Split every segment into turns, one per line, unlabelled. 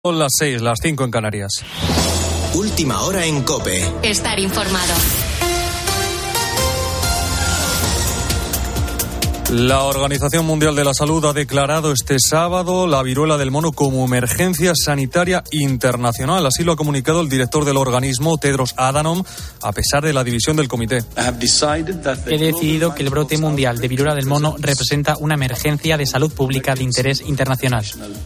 Son las 6, las 5 en Canarias.
Última hora en COPE.
Estar informado.
La Organización Mundial de la Salud ha declarado este sábado la viruela del mono como emergencia sanitaria internacional. Así lo ha comunicado el director del organismo, Tedros Adhanom, a pesar de la división del comité.
He decidido que el brote mundial de viruela del mono representa una emergencia de salud pública de interés internacional.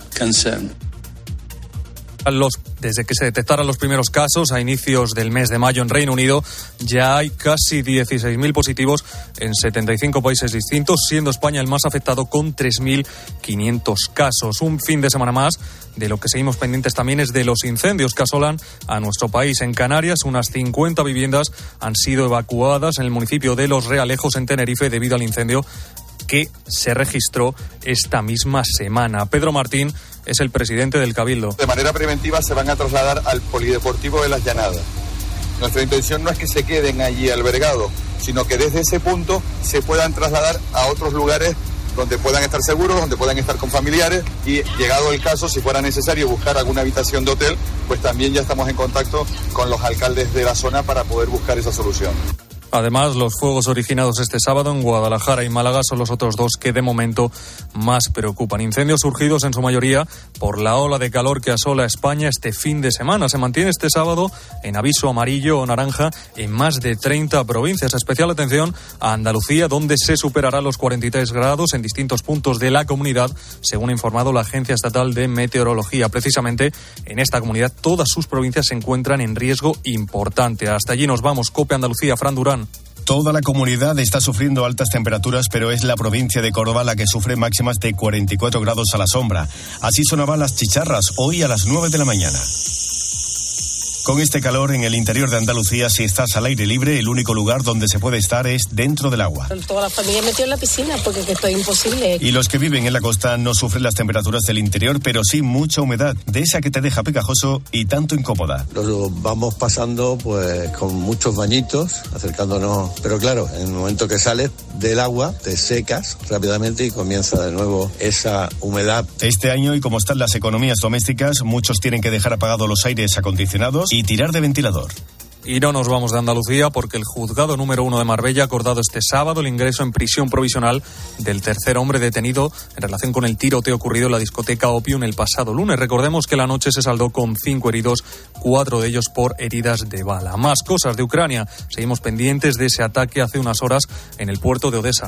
Desde que se detectaran los primeros casos a inicios del mes de mayo en Reino Unido, ya hay casi 16.000 positivos en 75 países distintos, siendo España el más afectado con 3.500 casos. Un fin de semana más. De lo que seguimos pendientes también es de los incendios que asolan a nuestro país. En Canarias, unas 50 viviendas han sido evacuadas en el municipio de Los Realejos, en Tenerife, debido al incendio que se registró esta misma semana. Pedro Martín es el presidente del Cabildo.
De manera preventiva se van a trasladar al Polideportivo de Las Llanadas. Nuestra intención no es que se queden allí albergados, sino que desde ese punto se puedan trasladar a otros lugares donde puedan estar seguros, donde puedan estar con familiares, y llegado el caso, si fuera necesario buscar alguna habitación de hotel, pues también ya estamos en contacto con los alcaldes de la zona para poder buscar esa solución.
Además, los fuegos originados este sábado en Guadalajara y Málaga son los otros dos que de momento más preocupan. Incendios surgidos en su mayoría por la ola de calor que asola a España este fin de semana. Se mantiene este sábado en aviso amarillo o naranja en más de 30 provincias. Especial atención a Andalucía, donde se superará los 43 grados en distintos puntos de la comunidad, según ha informado la Agencia Estatal de Meteorología. Precisamente en esta comunidad todas sus provincias se encuentran en riesgo importante. Hasta allí nos vamos. COPE Andalucía, Fran Durán.
Toda la comunidad está sufriendo altas temperaturas, pero es la provincia de Córdoba la que sufre máximas de 44 grados a la sombra. Así sonaban las chicharras hoy a las 9 de la mañana. Con este calor en el interior de Andalucía, si estás al aire libre, el único lugar donde se puede estar es dentro del agua.
Toda la familia metió en la piscina porque esto es imposible.
Y los que viven en la costa no sufren las temperaturas del interior, pero sí mucha humedad, de esa que te deja pegajoso y tanto incómoda.
Lo vamos pasando pues con muchos bañitos, acercándonos, pero claro, en el momento que sales del agua te secas rápidamente y comienza de nuevo esa humedad.
Este año, y como están las economías domésticas, muchos tienen que dejar apagados los aires acondicionados y tirar de ventilador.
Y no nos vamos de Andalucía porque el juzgado número 1 de Marbella ha acordado este sábado el ingreso en prisión provisional del tercer hombre detenido en relación con el tiroteo ocurrido en la discoteca Opium el pasado lunes. Recordemos que la noche se saldó con 5 heridos, 4 de ellos por heridas de bala. Más cosas de Ucrania. Seguimos pendientes de ese ataque hace unas horas en el puerto de Odesa.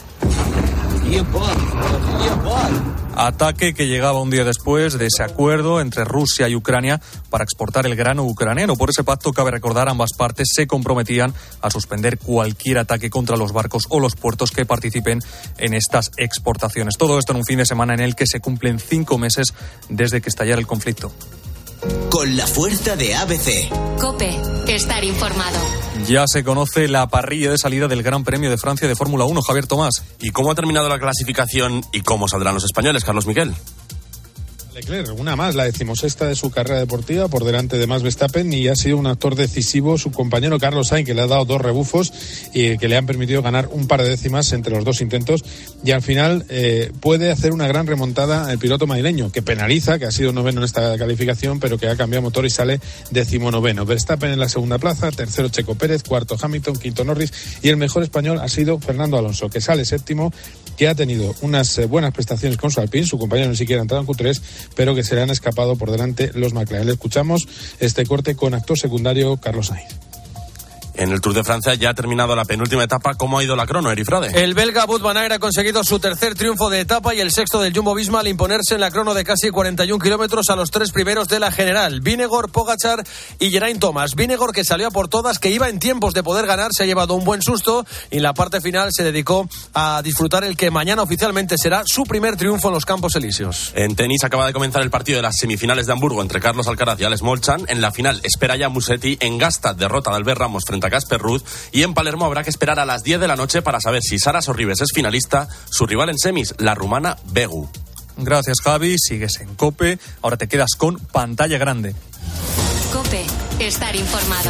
Ataque que llegaba un día después de ese acuerdo entre Rusia y Ucrania para exportar el grano ucraniano. Por ese pacto, cabe recordar, ambas partes se comprometían a suspender cualquier ataque contra los barcos o los puertos que participen en estas exportaciones. Todo esto en un fin de semana en el que se cumplen 5 meses desde que estallara el conflicto.
Con la fuerza de ABC.
COPE. Estar informado.
Ya se conoce la parrilla de salida del Gran Premio de Francia de Fórmula 1, Javier Tomás.
¿Y cómo ha terminado la clasificación y cómo saldrán los españoles, Carlos Miguel?
Leclerc, una más, la 16ª de su carrera deportiva, por delante de Max Verstappen, y ha sido un actor decisivo su compañero Carlos Sainz, que le ha dado 2 rebufos y que le han permitido ganar un par de décimas entre los 2 intentos, y al final puede hacer una gran remontada el piloto madrileño, que penaliza, que ha sido 9º en esta calificación, pero que ha cambiado motor y sale 19º. Verstappen en la segunda plaza, 3º Checo Pérez, 4º Hamilton, 5º Norris, y el mejor español ha sido Fernando Alonso, que sale 7º, que ha tenido unas buenas prestaciones con su Alpine, su compañero ni siquiera ha entrado en Q3, pero que se le han escapado por delante los McLaren. Le escuchamos este corte con actor secundario Carlos Sainz.
En el Tour de Francia ya ha terminado la penúltima etapa. ¿Cómo ha ido la crono, Erifrade?
El belga Wout van Aert ha conseguido su tercer triunfo de etapa y el sexto del Jumbo-Visma al imponerse en la crono de casi 41 kilómetros a los 3 primeros de la general. Vingegaard, Pogačar y Geraint Thomas. Vingegaard, que salió a por todas, que iba en tiempos de poder ganar, se ha llevado un buen susto y en la parte final se dedicó a disfrutar el que mañana oficialmente será su primer triunfo en los Campos Elíseos.
En tenis acaba de comenzar el partido de las semifinales de Hamburgo entre Carlos Alcaraz y Alex Molchan. En la final espera ya Musetti. En Gastad, derrota de Albert Ramos frente a Casper Ruud. Y en Palermo habrá que esperar a las 10 de la noche para saber si Sara Sorribes es finalista, su rival en semis, la rumana Begu.
Gracias, Javi. Sigues en COPE. Ahora te quedas con pantalla grande.
COPE. Estar informado.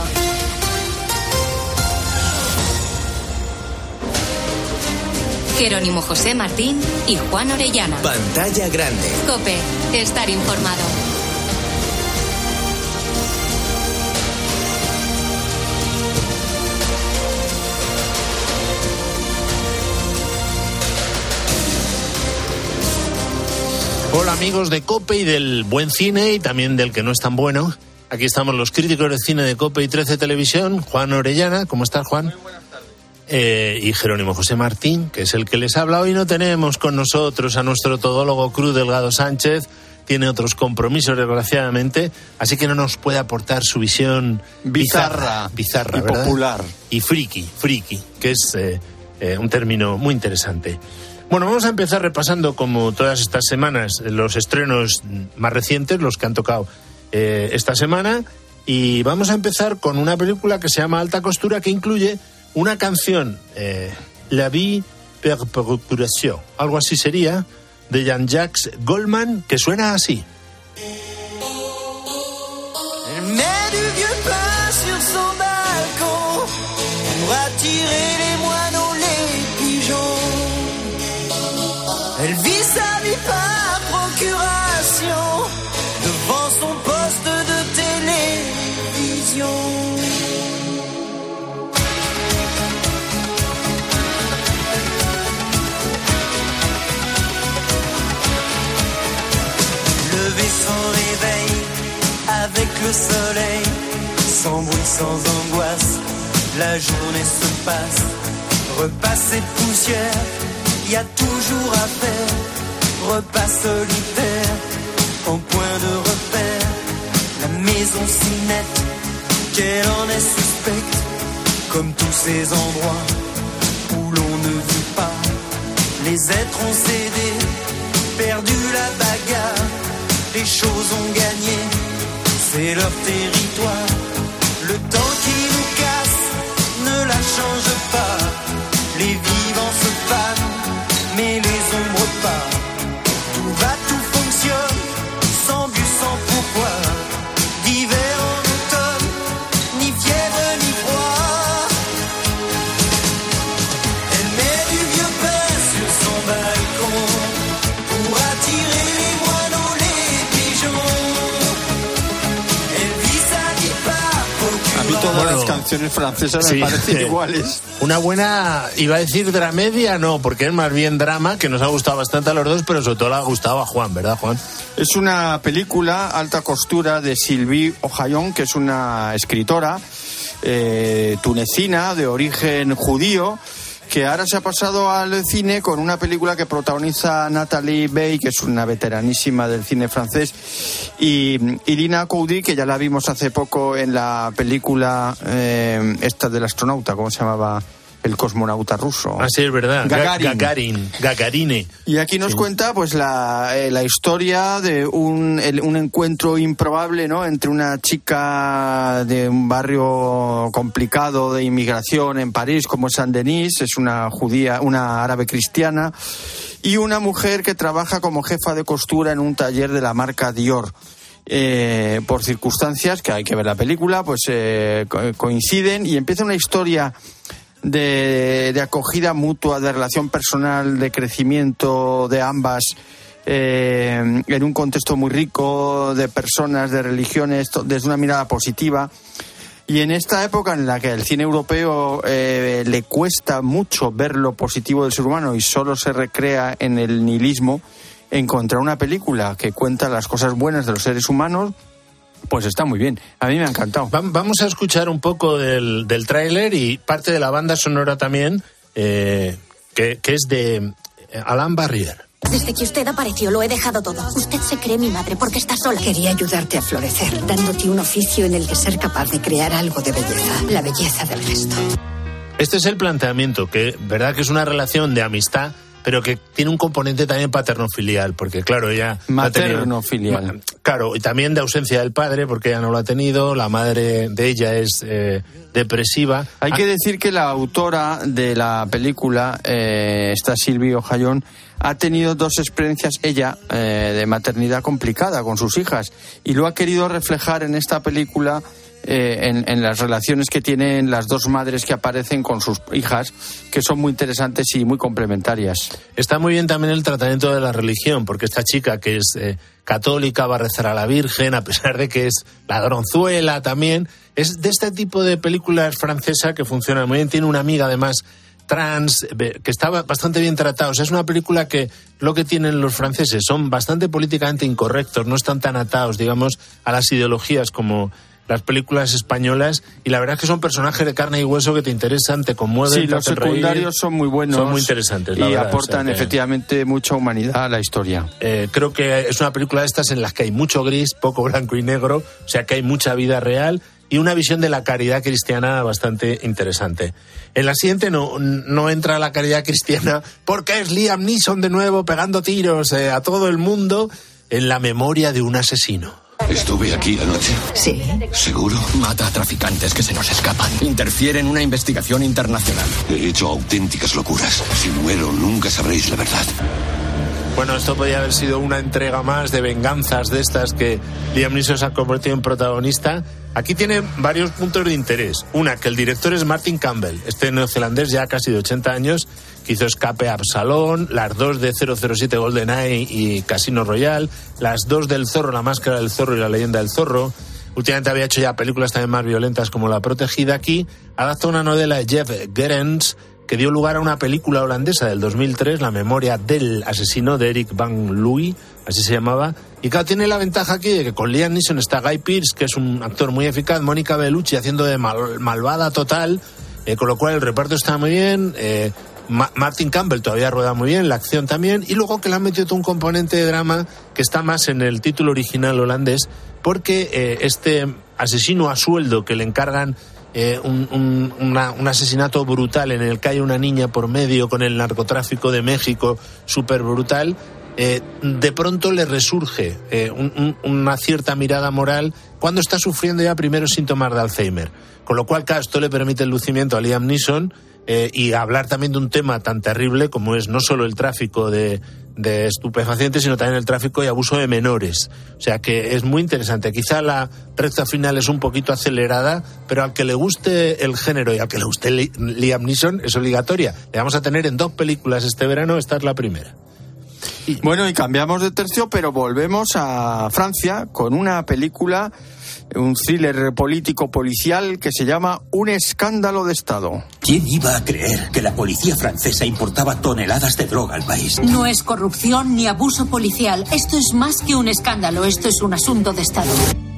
Jerónimo José Martín y Juan Orellana.
Pantalla grande.
COPE. Estar informado.
Hola amigos de COPE y del buen cine y también del que no es tan bueno. Aquí estamos los críticos de cine de COPE y 13 Televisión. Juan Orellana, ¿cómo estás, Juan? Muy buenas tardes. Y Jerónimo José Martín, que es el que les habla. Hoy no tenemos con nosotros a nuestro todólogo Cruz Delgado Sánchez. Tiene otros compromisos, desgraciadamente, así que no nos puede aportar su visión bizarra,
y
¿verdad?
Popular.
Y friki, que es un término muy interesante. Bueno, vamos a empezar repasando, como todas estas semanas, los estrenos más recientes, los que han tocado esta semana, y vamos a empezar con una película que se llama Alta Costura, que incluye una canción, La vie per procuration, algo así sería, de Jean-Jacques Goldman, que suena así.
Elle met du vieux pain sur son balcon pour attirer les moineaux, les pigeons. Elle vit sa vie par procuration devant son poste de télévision. Sans réveil, avec le soleil, sans bruit, sans angoisse, la journée se passe. Repas et poussière, y a toujours à faire. Repas solitaire, en point de repère. La maison si nette, qu'elle en est suspecte. Comme tous ces endroits où l'on ne vit pas. Les êtres ont cédé, perdu la bagarre. Les choses ont gagné, c'est leur territoire. Le temps qui nous casse ne la change pas. Les vivants se fanent, mais les ombres pas. Tout va, tout fonctionne, sans but, sans pourquoi. D'hiver en automne, ni fièvre ni froid. Elle met du vieux pain sur son balcon pour attirer les moineaux, les
a mí todas las canciones francesas me parecen iguales.
Una buena, iba a decir dramedia, no, porque es más bien drama, que nos ha gustado bastante a los dos, pero sobre todo le ha gustado a Juan, ¿verdad, Juan?
Es una película, Alta Costura, de Sylvie Ohayon, que es una escritora tunecina de origen judío, que ahora se ha pasado al cine con una película que protagoniza Nathalie Baye, que es una veteranísima del cine francés, y Lina Koudi, que ya la vimos hace poco en la película esta del astronauta, ¿cómo se llamaba? El cosmonauta ruso.
Ah, sí, es verdad.
Gagarine. Y aquí nos cuenta pues la historia de un encuentro improbable, ¿no?, entre una chica de un barrio complicado de inmigración en París, como Saint-Denis, es una judía, una árabe cristiana, y una mujer que trabaja como jefa de costura en un taller de la marca Dior. Por circunstancias, que hay que ver la película, pues coinciden y empieza una historia de acogida mutua, de relación personal, de crecimiento de ambas, en un contexto muy rico de personas, de religiones, desde una mirada positiva. Y en esta época en la que el cine europeo le cuesta mucho ver lo positivo del ser humano y solo se recrea en el nihilismo, encontrar una película que cuenta las cosas buenas de los seres humanos, pues está muy bien. A mí me ha encantado.
Vamos a escuchar un poco del tráiler y parte de la banda sonora también, que es de Alain Barrière.
Desde que usted apareció lo he dejado todo. Usted se cree mi madre porque está sola. Quería ayudarte a florecer, dándote un oficio en el que ser capaz de crear algo de belleza. La belleza del gesto.
Este es el planteamiento, que verdad que es una relación de amistad, pero que tiene un componente también paterno-filial, porque claro, ella...
Materno-filial.
Claro, y también de ausencia del padre, porque ella no lo ha tenido, la madre de ella es depresiva.
Hay que decir que la autora de la película, esta Sylvie Ohayon, ha tenido dos experiencias, ella, de maternidad complicada con sus hijas, y lo ha querido reflejar en esta película, en las relaciones que tienen las dos madres que aparecen con sus hijas, que son muy interesantes y muy complementarias.
Está muy bien también el tratamiento de la religión, porque esta chica que es católica va a rezar a la Virgen, a pesar de que es ladronzuela también. Es de este tipo de películas francesas que funcionan muy bien. Tiene una amiga además trans, que está bastante bien tratado. O sea, es una película que lo que tienen los franceses son bastante políticamente incorrectos, no están tan atados, digamos, a las ideologías como las películas españolas, y la verdad es que son personajes de carne y hueso que te interesan, te conmueven.
Sí, los secundarios son muy buenos.
Son muy interesantes,
y
verdad,
aportan efectivamente mucha humanidad a la historia.
Creo que es una película de estas en las que hay mucho gris, poco blanco y negro, o sea que hay mucha vida real y una visión de la caridad cristiana bastante interesante. En la siguiente no entra la caridad cristiana porque es Liam Neeson de nuevo pegando tiros a todo el mundo en la memoria de un asesino.
Estuve aquí anoche.
Sí.
¿Seguro?
Mata a traficantes que se nos escapan. Interfiere en una investigación internacional.
He hecho auténticas locuras. Si muero, nunca sabréis la verdad.
Bueno, esto podría haber sido una entrega más de venganzas de estas que Liam Neeson se ha convertido en protagonista. Aquí tiene varios puntos de interés. Una, que el director es Martin Campbell, este neozelandés ya casi de 80 años, que hizo Escape a Absalón, las dos de 007 GoldenEye y Casino Royale, las dos del Zorro, La Máscara del Zorro y La Leyenda del Zorro. Últimamente había hecho ya películas también más violentas como La Protegida. Aquí adapta una novela de Jeff Gerens que dio lugar a una película holandesa del 2003, La memoria del asesino, de Erik van Looy, así se llamaba. Y claro, tiene la ventaja aquí de que con Liam Neeson está Guy Pearce, que es un actor muy eficaz, Mónica Bellucci haciendo de malvada total, con lo cual el reparto está muy bien, Martin Campbell todavía rueda muy bien, la acción también, y luego que le han metido todo un componente de drama que está más en el título original holandés, porque este asesino a sueldo que le encargan un asesinato brutal en el que hay una niña por medio con el narcotráfico de México súper brutal, de pronto le resurge una cierta mirada moral cuando está sufriendo ya primeros síntomas de Alzheimer, con lo cual, claro, esto le permite el lucimiento a Liam Neeson y hablar también de un tema tan terrible como es no solo el tráfico de estupefacientes, sino también el tráfico y abuso de menores. O sea que es muy interesante. Quizá la recta final es un poquito acelerada, pero al que le guste el género y al que le guste Liam Neeson es obligatoria. Le vamos a tener en 2 películas este verano, esta es la primera.
Bueno, y cambiamos de tercio, pero volvemos a Francia con una película, un thriller político-policial que se llama Un escándalo de Estado.
¿Quién iba a creer que la policía francesa importaba toneladas de droga al país?
No es corrupción ni abuso policial. Esto es más que un escándalo. Esto es un asunto de Estado.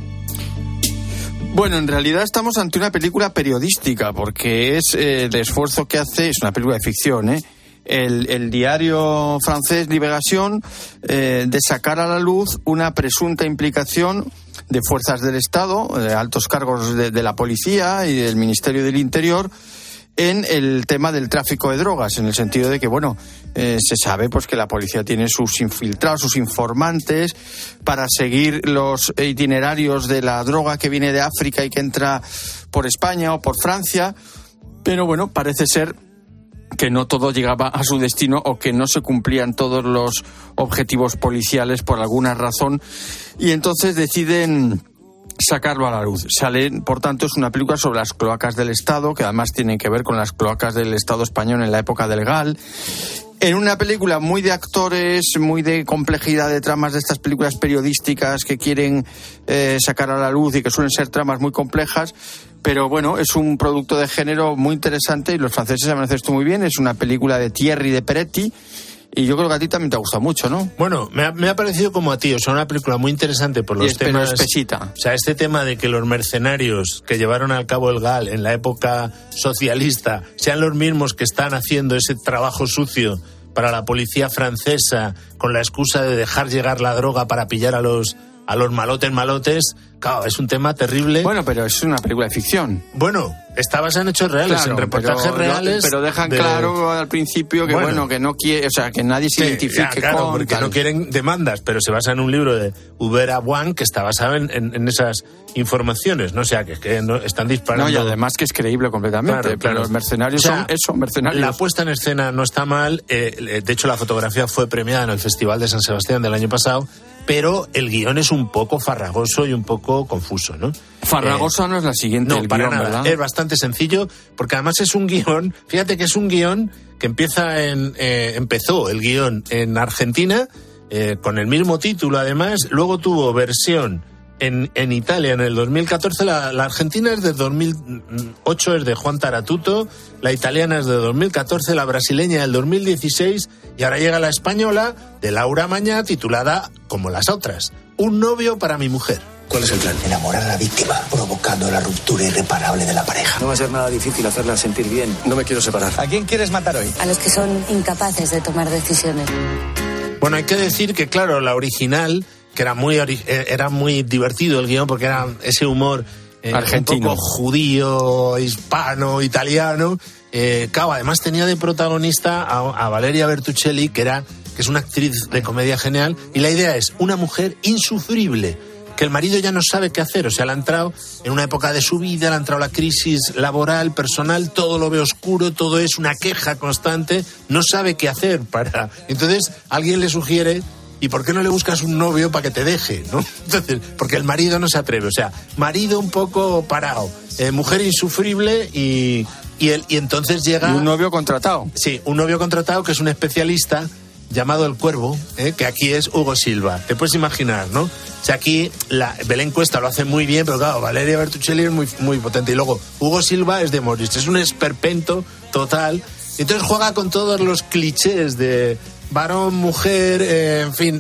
Bueno, en realidad estamos ante una película periodística, porque es el esfuerzo que hace, es una película de ficción, el diario francés Libération, de sacar a la luz una presunta implicación de fuerzas del Estado, de altos cargos de la policía y del Ministerio del Interior, en el tema del tráfico de drogas, en el sentido de que, bueno, se sabe pues que la policía tiene sus infiltrados, sus informantes, para seguir los itinerarios de la droga que viene de África y que entra por España o por Francia, pero bueno, parece ser que no todo llegaba a su destino o que no se cumplían todos los objetivos policiales por alguna razón, y entonces deciden sacarlo a la luz. Sale, por tanto, es una película sobre las cloacas del Estado, que además tienen que ver con las cloacas del Estado español en la época del GAL. En una película muy de actores, muy de complejidad de tramas de estas películas periodísticas que quieren sacar a la luz y que suelen ser tramas muy complejas. Pero bueno, es un producto de género muy interesante y los franceses saben hacer esto muy bien. Es una película de Thierry de Peretti y yo creo que a ti también te ha gustado mucho, ¿no?
Bueno, me ha parecido como a ti, o sea, una película muy interesante por los temas.
Espesita.
O sea, este tema de que los mercenarios que llevaron al cabo el GAL en la época socialista sean los mismos que están haciendo ese trabajo sucio para la policía francesa con la excusa de dejar llegar la droga para pillar a los malotes, claro, es un tema terrible.
Bueno, pero es una película de ficción.
Bueno, está basada en hechos reales,
claro,
en reportajes reales.
Pero dejan claro al principio que bueno, que no quiere, o sea, que nadie se identifique
claro,
con
porque
tal.
No quieren demandas, pero se basa en un libro de Hubert Awan que está basado en esas informaciones, ¿no? O sea, que no, están disparando.
No, y además que es creíble completamente.
Claro.
Los mercenarios son eso, mercenarios.
La puesta en escena no está mal, de hecho la fotografía fue premiada en el Festival de San Sebastián del año pasado, pero el guión es un poco farragoso y un poco confuso, ¿no?
Farragoso no es la siguiente.
No, para
guión,
nada.
¿verdad?
Es bastante sencillo, porque además es un guión, fíjate que es un guión que empezó el guión en Argentina, con el mismo título además, luego tuvo versión en Italia en el 2014, la argentina es de 2008, es de Juan Taratuto, la italiana es de 2014, la brasileña del 2016 y ahora llega la española de Laura Mañá, titulada como las otras, Un novio para mi mujer.
¿Cuál es el plan? Enamorar a la víctima, provocando la ruptura irreparable de la pareja.
No va a ser nada difícil hacerla sentir bien.
No me quiero separar.
¿A quién quieres matar hoy?
A los que son incapaces de tomar decisiones.
Bueno, hay que decir que, claro, la original, que era muy divertido el guión, porque era ese humor argentino, un poco judío, hispano, italiano. Claro, además tenía de protagonista a Valeria Bertuccelli, que es una actriz de comedia genial, y la idea es una mujer insufrible, que el marido ya no sabe qué hacer, o sea, le ha entrado en una época de su vida, le ha entrado la crisis laboral, personal, todo lo ve oscuro, todo es una queja constante, no sabe qué hacer Entonces, alguien le sugiere, ¿y por qué no le buscas un novio para que te deje? ¿No? Entonces, porque el marido no se atreve, o sea, marido un poco parado, mujer insufrible y entonces llega...
¿Y un novio contratado?
Sí, un novio contratado que es un especialista llamado El Cuervo, que aquí es Hugo Silva. Te puedes imaginar, ¿no? O sea, aquí Belén Cuesta lo hace muy bien, pero claro, Valeria Bertuccelli es muy, muy potente. Y luego, Hugo Silva es de Morris, es un esperpento total. Entonces juega con todos los clichés de varón, mujer, en fin,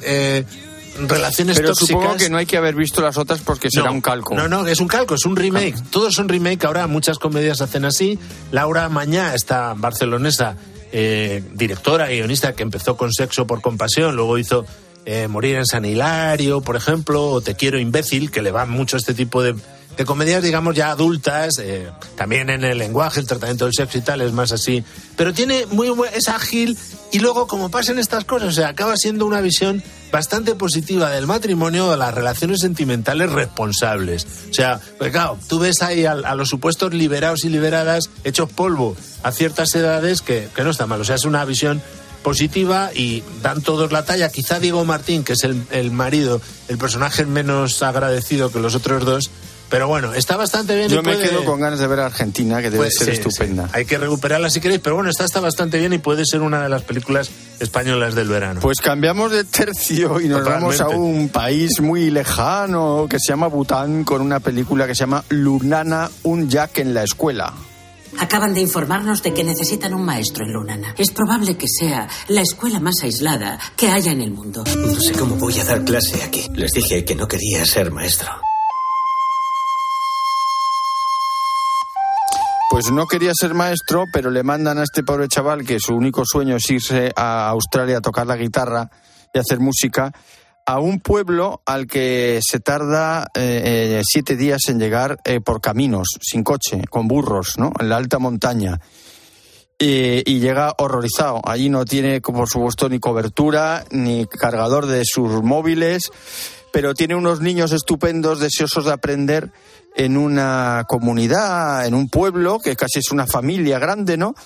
relaciones
pero
tóxicas.
Pero supongo que no hay que haber visto las otras porque será un calco.
No, es un calco, es un remake. Todos son remake, ahora muchas comedias hacen así. Laura Mañá, esta barcelonesa, directora, guionista, que empezó con Sexo por compasión, luego hizo Morir en San Hilario, por ejemplo, o Te quiero imbécil, que le va mucho a este tipo de comedias, digamos, ya adultas, también en el lenguaje, el tratamiento del sexo y tal, es más así. Pero tiene es ágil, y luego, como pasan estas cosas, o sea, acaba siendo una visión bastante positiva del matrimonio, de las relaciones sentimentales responsables. O sea, pues claro, tú ves ahí a los supuestos liberados y liberadas hechos polvo a ciertas edades que no está mal. O sea, es una visión positiva y dan todos la talla. Quizá Diego Martín, que es el marido, el personaje menos agradecido que los otros dos, pero bueno, está bastante bien.
Yo me quedo con ganas de ver a Argentina, que debe ser estupenda.
Sí. Hay que recuperarla si queréis, pero bueno, está bastante bien y puede ser una de las películas españolas del verano.
Pues cambiamos de tercio y nos vamos a un país muy lejano que se llama Bután, con una película que se llama Lunana, un Jack en la escuela.
Acaban de informarnos de que necesitan un maestro en Lunana. Es probable que sea la escuela más aislada que haya en el mundo.
No sé cómo voy a dar clase aquí. Les dije que no quería ser maestro.
Pues no quería ser maestro, pero le mandan a este pobre chaval, que su único sueño es irse a Australia a tocar la guitarra y hacer música, a un pueblo al que se tarda 7 días en llegar por caminos, sin coche, con burros, ¿no? En la alta montaña. Y llega horrorizado. Allí no tiene, por supuesto, ni cobertura, ni cargador de sus móviles, pero tiene unos niños estupendos, deseosos de aprender, en una comunidad, en un pueblo, que casi es una familia grande, ¿no?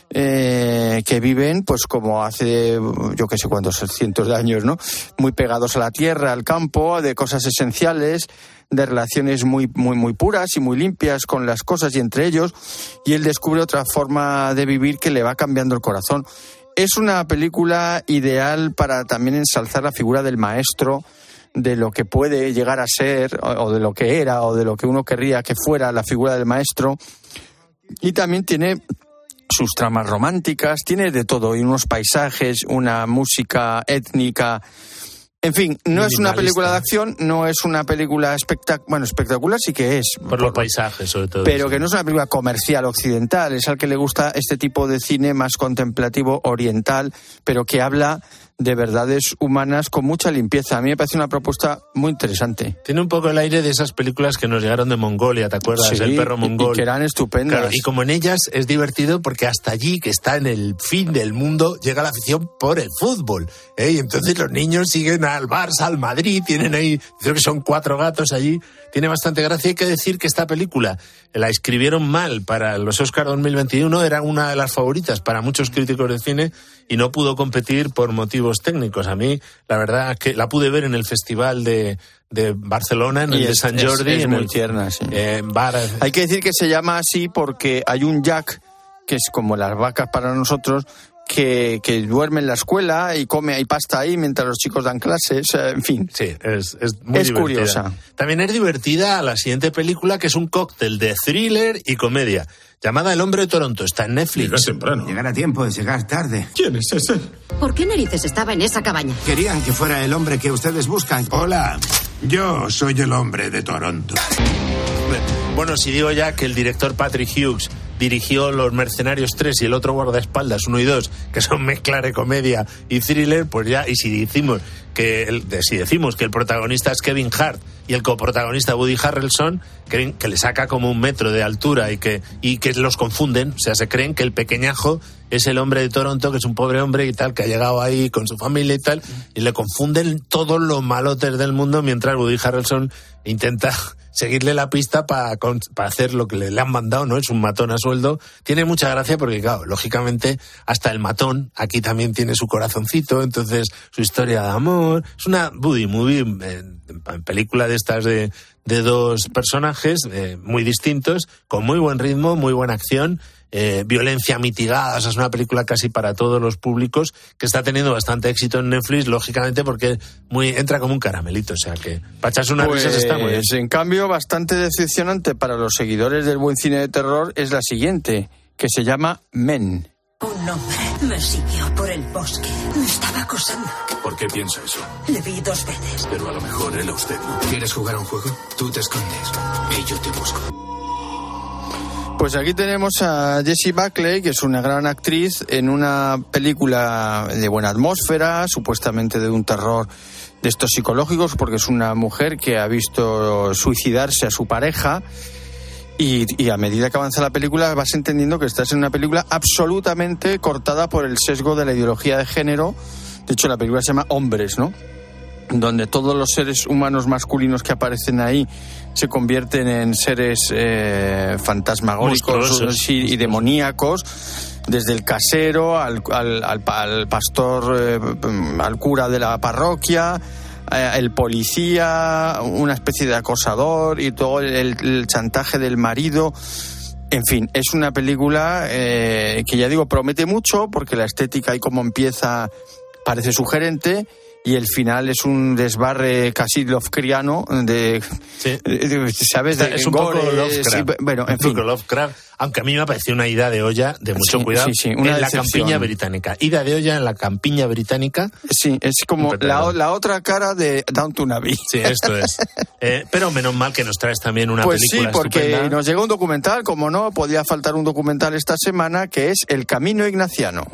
Que viven, pues como hace, yo qué sé cuántos cientos de años, ¿no? Muy pegados a la tierra, al campo, de cosas esenciales, de relaciones muy, muy, muy puras y muy limpias con las cosas y entre ellos, y él descubre otra forma de vivir que le va cambiando el corazón. Es una película ideal para también ensalzar la figura del maestro, de lo que puede llegar a ser, o de lo que era, o de lo que uno querría que fuera la figura del maestro, y también tiene sus tramas románticas, tiene de todo, y unos paisajes, una música étnica. En fin, no es una película de acción, no es una película espectacular sí que es.
Por los paisajes, sobre todo.
Pero que no es una película comercial occidental, es al que le gusta este tipo de cine más contemplativo oriental, pero que habla de verdades humanas con mucha limpieza. A mí me parece una propuesta muy interesante.
Tiene un poco el aire de esas películas que nos llegaron de Mongolia, ¿te acuerdas?
Sí,
El perro mongol.
Y que eran estupendas.
Claro, y como en ellas es divertido porque hasta allí, que está en el fin del mundo, llega la afición por el fútbol. Y entonces los niños siguen al Barça, al Madrid, tienen ahí, creo que son 4 gatos allí. Tiene bastante gracia. Hay que decir que esta película la escribieron mal para los Oscar 2021, era una de las favoritas para muchos críticos de cine y no pudo competir por motivos técnicos. A mí, la verdad, es que la pude ver en el Festival de Barcelona, en el de Sant Jordi.
Es muy tierna, sí. Hay que decir que se llama así porque hay un Jack, que es como las vacas para nosotros, que duerme en la escuela y come y pasta ahí mientras los chicos dan clases, en fin.
Sí, es muy divertida.
Curiosa.
También es divertida la siguiente película, que es un cóctel de thriller y comedia, llamada El hombre de Toronto. Está en Netflix.
Llega temprano.
Llegar a tiempo es llegar tarde.
¿Quién es ese?
¿Por qué narices estaba en esa cabaña?
Querían que fuera el hombre que ustedes buscan.
Hola, yo soy el hombre de Toronto.
Bueno, si digo ya que el director Patrick Hughes dirigió Los Mercenarios 3 y El otro guardaespaldas 1 y 2, que son mezcla de comedia y thriller, pues ya, y si decimos que el protagonista es Kevin Hart y el coprotagonista Woody Harrelson, creen que le saca como 1 metro de altura y que los confunden, o sea, se creen que el pequeñajo es el hombre de Toronto, que es un pobre hombre y tal, que ha llegado ahí con su familia y tal, y le confunden todos los malotes del mundo, mientras Woody Harrelson intenta seguirle la pista para hacer lo que le han mandado, ¿no? Es un matón a sueldo. Tiene mucha gracia porque, claro, lógicamente, hasta el matón aquí también tiene su corazoncito, entonces su historia de amor. Es una buddy movie, película de estas de 2 personajes muy distintos, con muy buen ritmo, muy buena acción. Violencia mitigada, o sea, es una película casi para todos los públicos, que está teniendo bastante éxito en Netflix, lógicamente porque entra como un caramelito, o sea que para echarse unas risas está muy bien.
En cambio, bastante decepcionante para los seguidores del buen cine de terror es la siguiente, que se llama Men.
Un hombre me siguió por el bosque, me estaba acosando.
¿Por qué piensa eso?
Le vi 2 veces.
Pero a lo mejor él a usted no. ¿Quieres jugar a un juego? Tú te escondes y yo te busco.
Pues aquí tenemos a Jessie Buckley, que es una gran actriz, en una película de buena atmósfera, supuestamente de un terror de estos psicológicos, porque es una mujer que ha visto suicidarse a su pareja, y a medida que avanza la película vas entendiendo que estás en una película absolutamente cortada por el sesgo de la ideología de género. De hecho, la película se llama Hombres, ¿no? Donde todos los seres humanos masculinos que aparecen ahí se convierten en seres fantasmagóricos y demoníacos, desde el casero al pastor, al cura de la parroquia, el policía, una especie de acosador y todo el chantaje del marido. En fin, es una película que, ya digo, promete mucho, porque la estética y cómo empieza parece sugerente, y el final es un desbarre casi Lovecraftiano ¿sabes?
Es un poco Lovecraft.
Bueno, en fin.
Lovecraft, aunque a mí me pareció una ida de olla de mucho cuidado en la campiña británica. Ida de olla en la campiña británica.
Sí, es como la otra cara de Downton Abbey.
Sí, esto es. Pero menos mal que nos traes también una película
estupenda. Pues sí, porque nos llegó un documental, como no, podía faltar un documental esta semana, que es El Camino Ignaciano.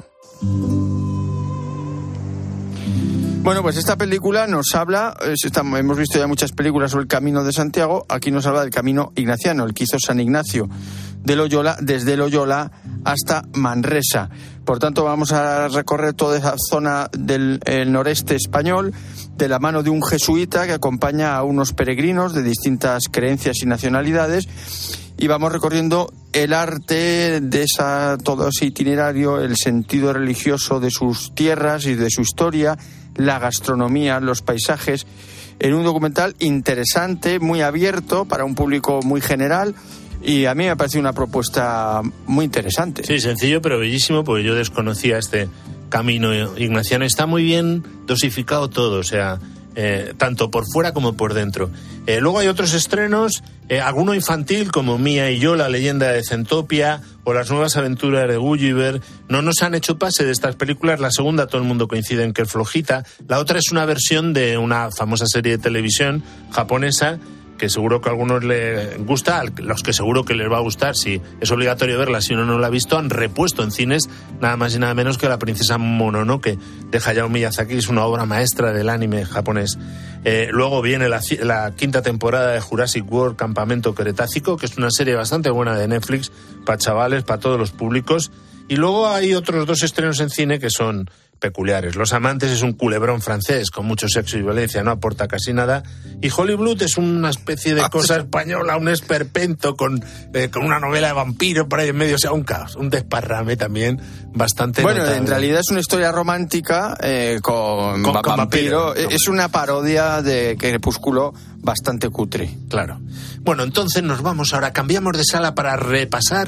Bueno, pues esta película nos habla, hemos visto ya muchas películas sobre el Camino de Santiago, aquí nos habla del Camino Ignaciano, el que hizo San Ignacio de Loyola, desde Loyola hasta Manresa. Por tanto, vamos a recorrer toda esa zona del noreste español de la mano de un jesuita que acompaña a unos peregrinos de distintas creencias y nacionalidades, y vamos recorriendo el arte de todo ese itinerario, el sentido religioso de sus tierras y de su historia, la gastronomía, los paisajes, en un documental interesante, muy abierto para un público muy general, y a mí me parece una propuesta muy interesante.
Sí, sencillo pero bellísimo, porque yo desconocía este Camino Ignaciano. Está muy bien dosificado todo, o sea, tanto por fuera como por dentro. Luego hay otros estrenos, alguno infantil como Mía y yo, la leyenda de Centopia, o las nuevas aventuras de Gulliver. No nos han hecho pase de estas películas. La segunda todo el mundo coincide en que es flojita. La otra es una versión de una famosa serie de televisión japonesa, que seguro que a algunos les gusta, a los que seguro que les va a gustar, si es obligatorio verla, si uno no la ha visto. Han repuesto en cines nada más y nada menos que La princesa Mononoke de Hayao Miyazaki, es una obra maestra del anime japonés. Luego viene la quinta temporada de Jurassic World Campamento Cretácico, que es una serie bastante buena de Netflix, para chavales, para todos los públicos. Y luego hay otros 2 estrenos en cine que son peculiares. Los amantes es un culebrón francés con mucho sexo y violencia, no aporta casi nada. Y Hollywood es una especie de cosa española, un esperpento con una novela de vampiro por ahí en medio, o sea, un caos, un desparrame también bastante notable.
En realidad es una historia romántica con vampiro. Es una parodia de Crepúsculo bastante cutre.
Claro. Bueno, entonces nos vamos ahora, cambiamos de sala para repasar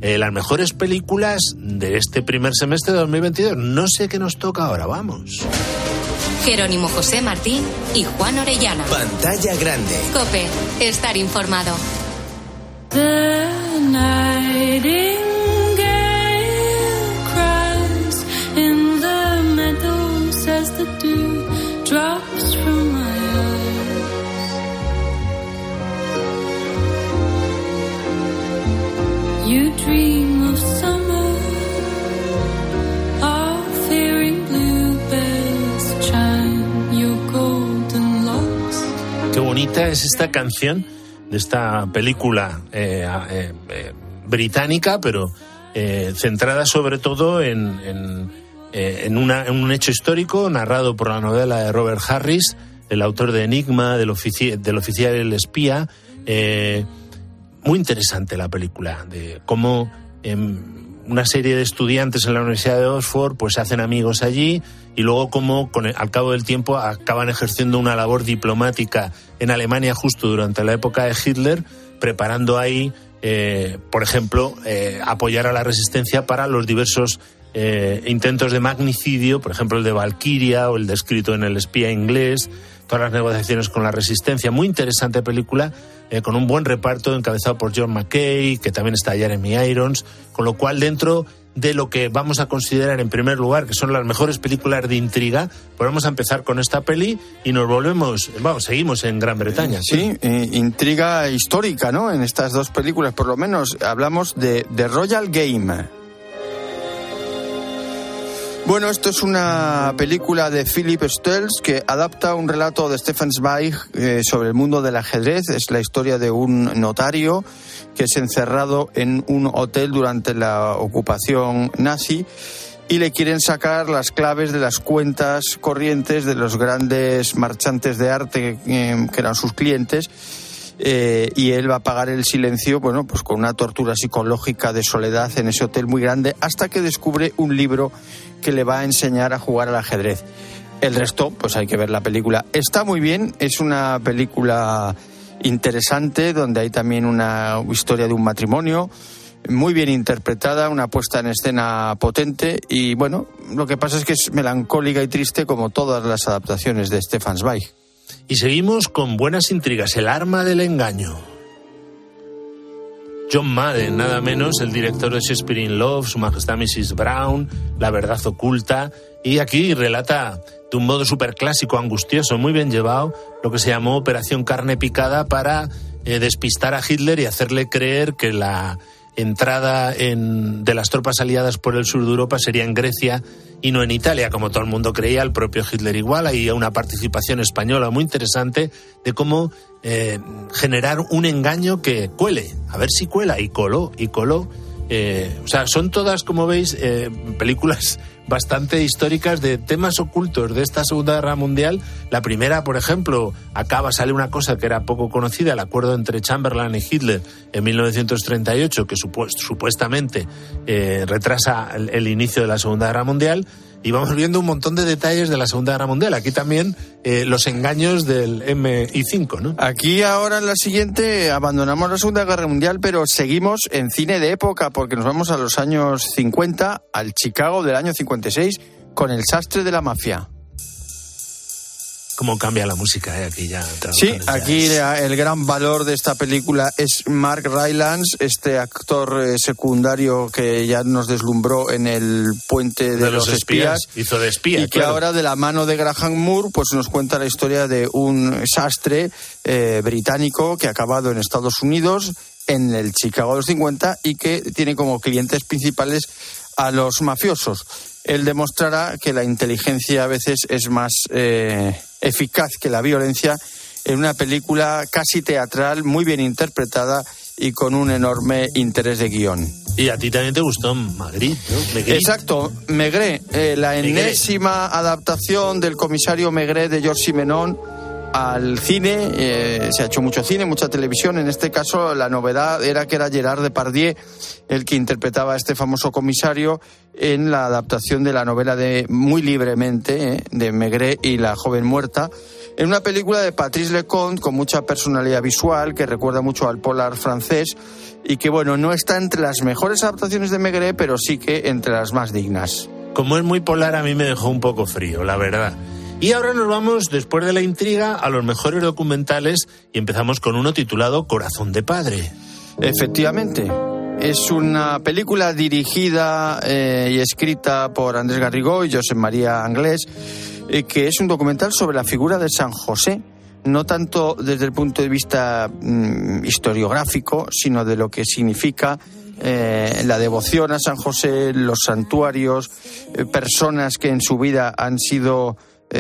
las mejores películas de este primer semestre de 2022. No sé qué nos toca ahora, vamos.
Jerónimo José Martín y Juan Orellana.
Pantalla grande.
COPE, estar informado.
The nightingale cries in the meadows as the dew drops from my eyes. You dream of summer, of hearing bluebells chime your golden locks.
Qué bonita es esta canción de esta película británica, pero centrada sobre todo en un hecho histórico narrado por la novela de Robert Harris, el autor de Enigma, del oficial y el espía. Muy interesante la película, de cómo una serie de estudiantes en la Universidad de Oxford pues se hacen amigos allí, y luego cómo al cabo del tiempo acaban ejerciendo una labor diplomática en Alemania justo durante la época de Hitler, preparando ahí, por ejemplo, apoyar a la resistencia para los diversos intentos de magnicidio, por ejemplo el de Valkyria o el descrito en El espía inglés, todas las negociaciones con la resistencia. Muy interesante película, con un buen reparto encabezado por John McKay, que también está Jeremy Irons, con lo cual dentro de lo que vamos a considerar en primer lugar que son las mejores películas de intriga, pues vamos a empezar con esta peli y seguimos en Gran Bretaña.
Sí, intriga histórica, ¿no? En estas dos películas, por lo menos, hablamos de Royal Game. Bueno, esto es una película de Philip Stelz que adapta un relato de Stefan Zweig sobre el mundo del ajedrez. Es la historia de un notario que es encerrado en un hotel durante la ocupación nazi y le quieren sacar las claves de las cuentas corrientes de los grandes marchantes de arte que eran sus clientes. Y él va a pagar el silencio, bueno, pues con una tortura psicológica de soledad en ese hotel muy grande, hasta que descubre un libro que le va a enseñar a jugar al ajedrez. El resto, pues hay que ver la película. Está muy bien, es una película interesante, donde hay también una historia de un matrimonio, muy bien interpretada, una puesta en escena potente, y bueno, lo que pasa es que es melancólica y triste como todas las adaptaciones de Stefan Zweig.
Y seguimos con buenas intrigas, El arma del engaño. John Madden, nada menos, el director de Shakespeare in Love, Su Majestad Mrs. Brown, La verdad oculta, y aquí relata de un modo súper clásico, angustioso, muy bien llevado, lo que se llamó Operación Carne Picada para despistar a Hitler y hacerle creer que la entrada de las tropas aliadas por el sur de Europa sería en Grecia y no en Italia, como todo el mundo creía, el propio Hitler igual. Hay una participación española muy interesante de cómo generar un engaño que cuele, a ver si cuela, y coló. O sea, son todas, como veis, películas bastante históricas de temas ocultos de esta Segunda Guerra Mundial. La primera, por ejemplo, sale una cosa que era poco conocida, el acuerdo entre Chamberlain y Hitler en 1938, que supuestamente retrasa el inicio de la Segunda Guerra Mundial. Y vamos viendo un montón de detalles de la Segunda Guerra Mundial. Aquí también los engaños del MI5, ¿no?
Aquí ahora en la siguiente abandonamos la Segunda Guerra Mundial, pero seguimos en cine de época, porque nos vamos a los años 50, al Chicago del año 56, con El sastre de la mafia.
Cómo cambia la música, aquí ya.
Sí, aquí el gran valor de esta película es Mark Rylance, este actor secundario que ya nos deslumbró en El puente de los espías.
Hizo de espía,
y que ahora, de la mano de Graham Moore, pues nos cuenta la historia de un sastre británico que ha acabado en Estados Unidos, en el Chicago de los 50, y que tiene como clientes principales a los mafiosos. Él demostrará que la inteligencia a veces es más eficaz que la violencia, en una película casi teatral, muy bien interpretada y con un enorme interés de guión.
Y a ti también te gustó Magritte, ¿no? Maigret.
Exacto, Maigret, la enésima adaptación del comisario Maigret de Georges Simenon al cine. Se ha hecho mucho cine, mucha televisión. En este caso la novedad era que era Gerard Depardieu el que interpretaba a este famoso comisario en la adaptación de la novela de Muy libremente, de Maigret y la joven muerta, en una película de Patrice Leconte con mucha personalidad visual, que recuerda mucho al Polar francés y que, bueno, no está entre las mejores adaptaciones de Maigret, pero sí que entre las más dignas.
Como es muy Polar, a mí me dejó un poco frío, la verdad. Y ahora nos vamos, después de la intriga, a los mejores documentales y empezamos con uno titulado Corazón de Padre.
Efectivamente. Es una película dirigida y escrita por Andrés Garrigó y Josep María Anglés, que es un documental sobre la figura de San José, no tanto desde el punto de vista historiográfico, sino de lo que significa la devoción a San José, los santuarios, personas que en su vida han sido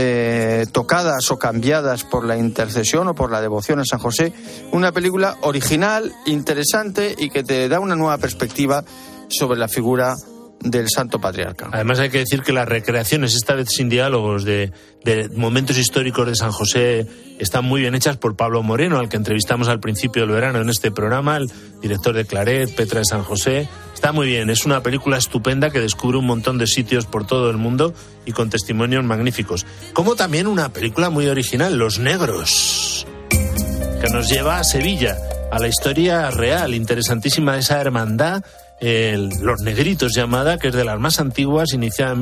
tocadas o cambiadas por la intercesión o por la devoción a San José. Una película original, interesante y que te da una nueva perspectiva sobre la figura del Santo Patriarca.
Además hay que decir que las recreaciones, esta vez sin diálogos, de momentos históricos de San José están muy bien hechas por Pablo Moreno, al que entrevistamos al principio del verano en este programa, el director de Claret, Petra de San José. Está muy bien, es una película estupenda que descubre un montón de sitios por todo el mundo y con testimonios magníficos. Como también una película muy original, Los Negros, que nos lleva a Sevilla, a la historia real, interesantísima de esa hermandad, Los Negritos llamada, que es de las más antiguas, iniciada en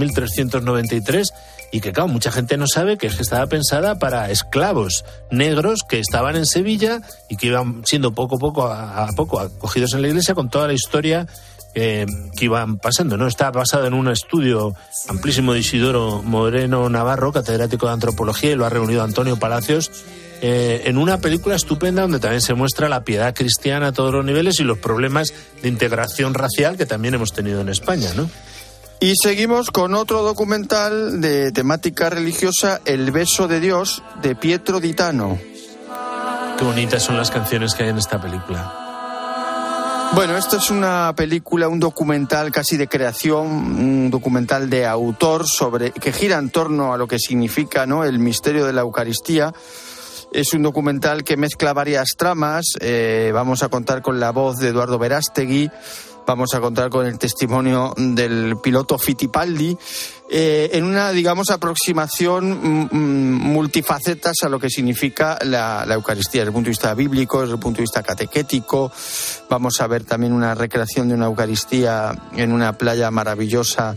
1393, y que, claro, mucha gente no sabe que estaba pensada para esclavos negros que estaban en Sevilla y que iban siendo poco a poco acogidos en la iglesia con toda la historia que iban pasando, ¿no? Está basado en un estudio amplísimo de Isidoro Moreno Navarro, catedrático de antropología, y lo ha reunido Antonio Palacios, en una película estupenda donde también se muestra la piedad cristiana a todos los niveles y los problemas de integración racial que también hemos tenido en España, ¿no?
Y seguimos con otro documental de temática religiosa, El beso de Dios, de Pietro Di Tano.
Qué bonitas son las canciones que hay en esta película.
Bueno, esto es una película, un documental casi de creación, un documental de autor que gira en torno a lo que significa, ¿no?, el misterio de la Eucaristía. Es un documental que mezcla varias tramas. Vamos a contar con la voz de Eduardo Verástegui, vamos a contar con el testimonio del piloto Fittipaldi, en una, digamos, aproximación multifacetas a lo que significa la Eucaristía, desde el punto de vista bíblico, desde el punto de vista catequético. Vamos a ver también una recreación de una Eucaristía en una playa maravillosa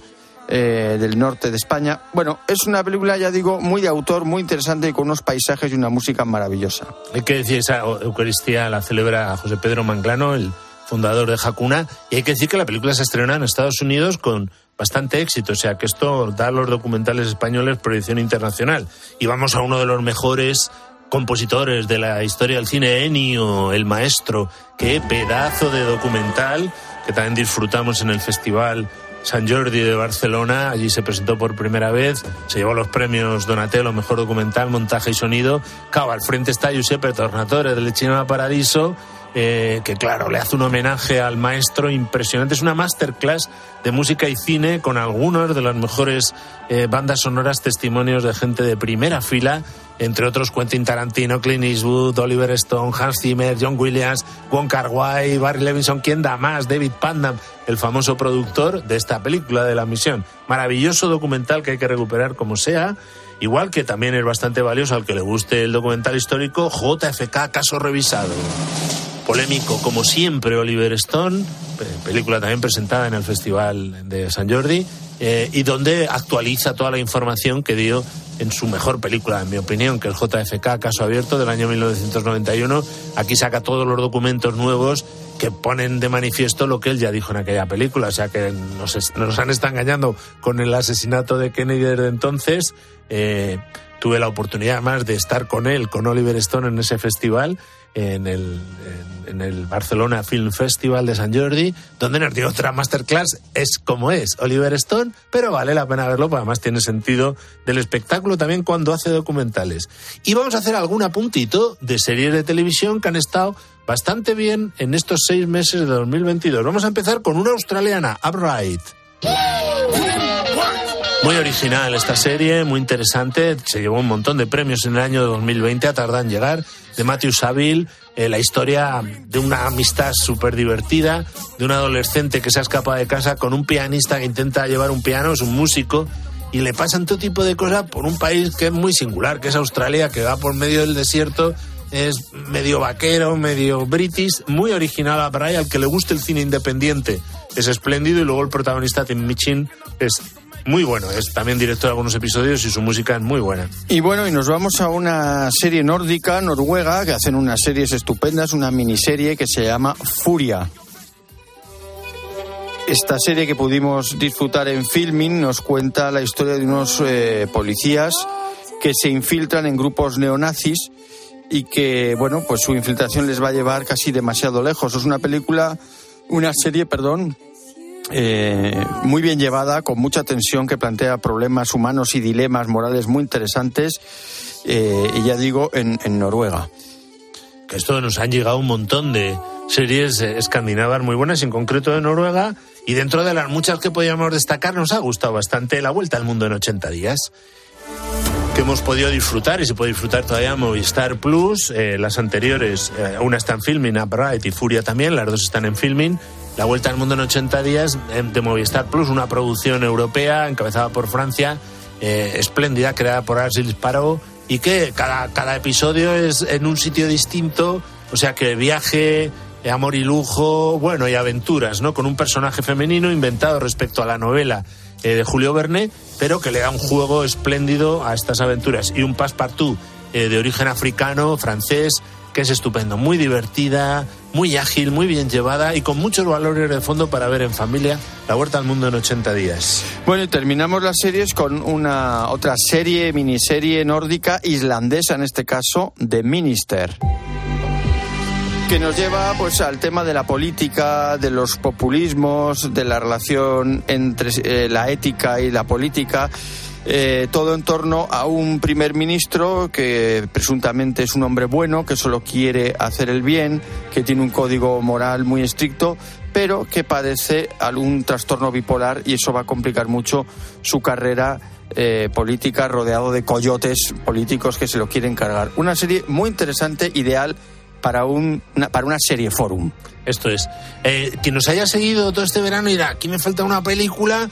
del norte de España. Bueno, es una película, ya digo, muy de autor, muy interesante y con unos paisajes y una música maravillosa.
Hay que decir, esa Eucaristía la celebra José Pedro Manglano, el fundador de Jacuna, y hay que decir que la película se estrenó en Estados Unidos con bastante éxito, o sea que esto da a los documentales españoles proyección internacional. Y vamos a uno de los mejores compositores de la historia del cine, Ennio, el maestro. Qué pedazo de documental que también disfrutamos en el Festival Sant Jordi de Barcelona. Allí se presentó por primera vez, se llevó los premios Donatello, mejor documental, montaje y sonido. Claro, al frente está Giuseppe Tornatore del Cinema Paradiso, que claro, le hace un homenaje al maestro impresionante. Es una masterclass de música y cine con algunos de las mejores bandas sonoras, testimonios de gente de primera fila, entre otros Quentin Tarantino, Clint Eastwood, Oliver Stone, Hans Zimmer, John Williams, Wong Kar-wai, Barry Levinson, ¿quién da más? David Pandam, el famoso productor de esta película de La Misión. Maravilloso documental que hay que recuperar como sea. Igual que también es bastante valioso al que le guste el documental histórico, JFK, Caso Revisado. Polémico, como siempre, Oliver Stone, película también presentada en el Festival de Sant Jordi, y donde actualiza toda la información que dio en su mejor película, en mi opinión, que es JFK, Caso Abierto, del año 1991. Aquí saca todos los documentos nuevos que ponen de manifiesto lo que él ya dijo en aquella película. O sea que nos han estado engañando con el asesinato de Kennedy desde entonces. Tuve la oportunidad además de estar con él, con Oliver Stone, en ese festival, en el Barcelona Film Festival de Sant Jordi, donde nos dio otra masterclass. Es como es Oliver Stone, pero vale la pena verlo, porque además tiene sentido del espectáculo también cuando hace documentales. Y vamos a hacer algún apuntito de series de televisión que han estado bastante bien en estos 6 meses de 2022. Vamos a empezar con una australiana, Upright. Muy original esta serie, muy interesante, se llevó un montón de premios en el año 2020, ha tardado en llegar, de Matthew Saville, la historia de una amistad súper divertida, de un adolescente que se ha escapado de casa con un pianista que intenta llevar un piano, es un músico, y le pasan todo tipo de cosas por un país que es muy singular, que es Australia, que va por medio del desierto, es medio vaquero, medio british, muy original a Bray, al que le guste el cine independiente es espléndido, y luego el protagonista Tim Minchin es muy bueno, es también director de algunos episodios y su música es muy buena.
Y bueno, y nos vamos a una serie nórdica, noruega, que hacen unas series estupendas, una miniserie que se llama Furia. Esta serie que pudimos disfrutar en Filmin nos cuenta la historia de unos policías que se infiltran en grupos neonazis y que, bueno, pues su infiltración les va a llevar casi demasiado lejos. Es una serie, muy bien llevada, con mucha tensión, que plantea problemas humanos y dilemas morales muy interesantes, y ya digo, en Noruega.
Que esto nos han llegado un montón de series escandinavas muy buenas, en concreto de Noruega, y dentro de las muchas que podíamos destacar nos ha gustado bastante La Vuelta al Mundo en 80 días, que hemos podido disfrutar, y se puede disfrutar todavía en Movistar Plus. Las anteriores, una está en Filmin, Upright, y Furia también, las dos están en Filmin. La Vuelta al Mundo en 80 días de Movistar Plus, una producción europea encabezada por Francia, espléndida, creada por Ashley Sparrow, y que cada episodio es en un sitio distinto, o sea que viaje, amor y lujo, bueno, y aventuras, ¿no? Con un personaje femenino inventado respecto a la novela de Julio Verne, pero que le da un juego espléndido a estas aventuras, y un passepartout de origen africano, francés, que es estupendo, muy divertida, muy ágil, muy bien llevada y con muchos valores de fondo para ver en familia. La Vuelta al Mundo en 80 días.
Bueno, y terminamos las series con otra miniserie nórdica, islandesa en este caso, The Minister, que nos lleva pues al tema de la política, de los populismos, de la relación entre la ética y la política. Todo en torno a un primer ministro que presuntamente es un hombre bueno, que solo quiere hacer el bien, que tiene un código moral muy estricto, pero que padece algún trastorno bipolar, y eso va a complicar mucho su carrera política, rodeado de coyotes políticos que se lo quieren cargar. Una serie muy interesante, ideal para una serie forum.
Esto es. Quien nos haya seguido todo este verano dirá, aquí me falta una película,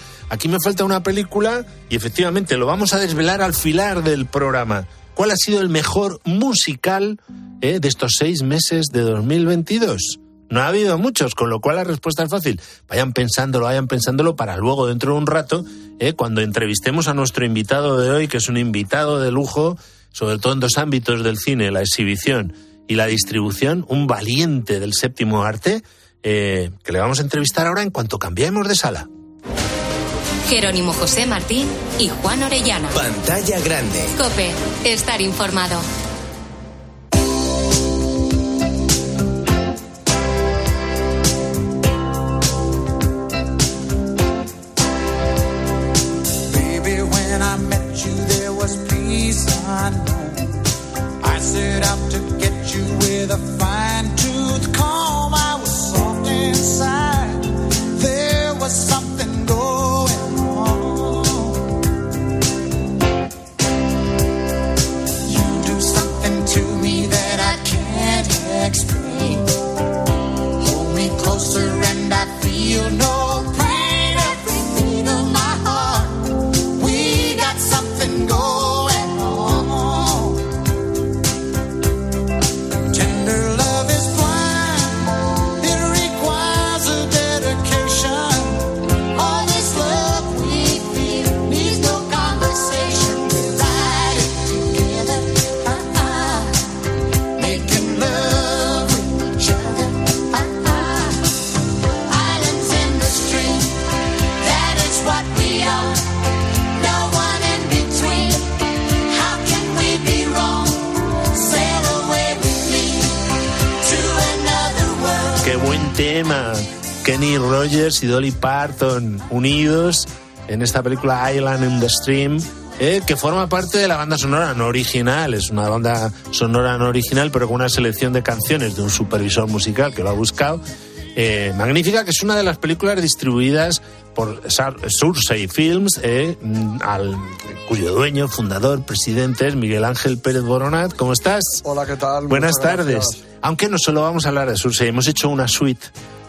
y efectivamente lo vamos a desvelar al filar del programa. ¿Cuál ha sido el mejor musical de estos 6 meses de 2022? No ha habido muchos, con lo cual la respuesta es fácil. Vayan pensándolo para luego, dentro de un rato, cuando entrevistemos a nuestro invitado de hoy, que es un invitado de lujo, sobre todo en 2 ámbitos del cine, la exhibición y la distribución, un valiente del séptimo arte, que le vamos a entrevistar ahora en cuanto cambiemos de sala.
Jerónimo José Martín y Juan Orellana.
Pantalla grande.
COPE, estar informado.
Baby, when I met you there was peace unknown. I set out to get you with a fine-tooth comb. I was soft inside. There was something going on. You do something to me that I can't explain. Hold me closer and I feel no pain. Every beat of my heart, we got something going on. Tender love is blind, it requires a dedication. All this love we feel needs no conversation. We ride it together, making love with each other. Islands in the stream, that is what we are. No one in between. How can we be wrong? Sail away with me to another world.
¡Qué buen tema! Kenny Rogers y Dolly Parton unidos en esta película Island in the Stream, que forma parte de la banda sonora no original. Es una banda sonora no original, pero con una selección de canciones de un supervisor musical que lo ha buscado. Magnífica, que es una de las películas distribuidas por Sursey Films, cuyo dueño, fundador, presidente es Miguel Ángel Pérez Boronat. ¿Cómo estás?
Hola, ¿qué tal?
Buenas
Muchas
tardes.
gracias.
Aunque no solo vamos a hablar de Sursey, hemos hecho una suite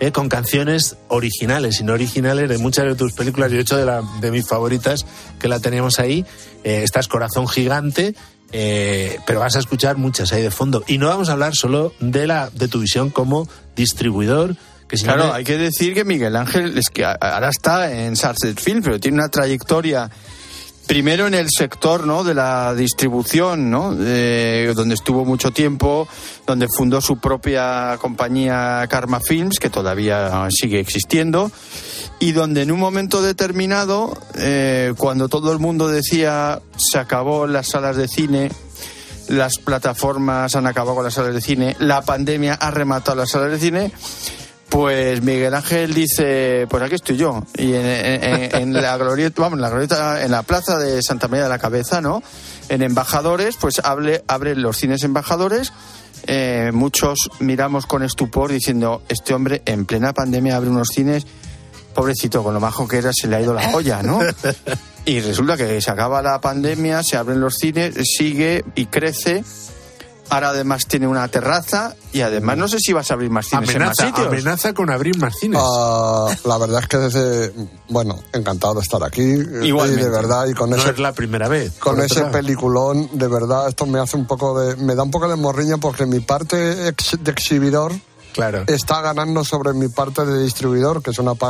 con canciones originales y no originales de muchas de tus películas. De hecho, de mis favoritas, que la teníamos ahí, esta es Corazón Gigante, pero vas a escuchar muchas ahí de fondo. Y no vamos a hablar solo de tu visión como distribuidor.
Claro, hay que decir que Miguel Ángel es que ahora está en Sunset Film, pero tiene una trayectoria primero en el sector, ¿no?, de la distribución, ¿no?, donde estuvo mucho tiempo, donde fundó su propia compañía Karma Films, que todavía sigue existiendo, y donde en un momento determinado, cuando todo el mundo decía se acabó las salas de cine, las plataformas han acabado con las salas de cine, la pandemia ha rematado las salas de cine, pues Miguel Ángel dice, pues aquí estoy yo, y en la glorieta, en la plaza de Santa María de la Cabeza, ¿no?, en Embajadores, pues abre los cines Embajadores. Muchos miramos con estupor diciendo, este hombre en plena pandemia abre unos cines, pobrecito, con lo majo que era se le ha ido la olla, ¿no? Y resulta que se acaba la pandemia, se abren los cines, sigue y crece. Ahora además tiene una terraza y además no sé si vas a abrir más cines en más sitios.
Amenaza con abrir más cines.
La verdad es que encantado de estar aquí.
Igualmente.
Y de verdad, y con
no es la primera vez.
Con ese peliculón, de verdad, esto me da un poco de morriña porque mi parte de exhibidor está ganando sobre mi parte de distribuidor, que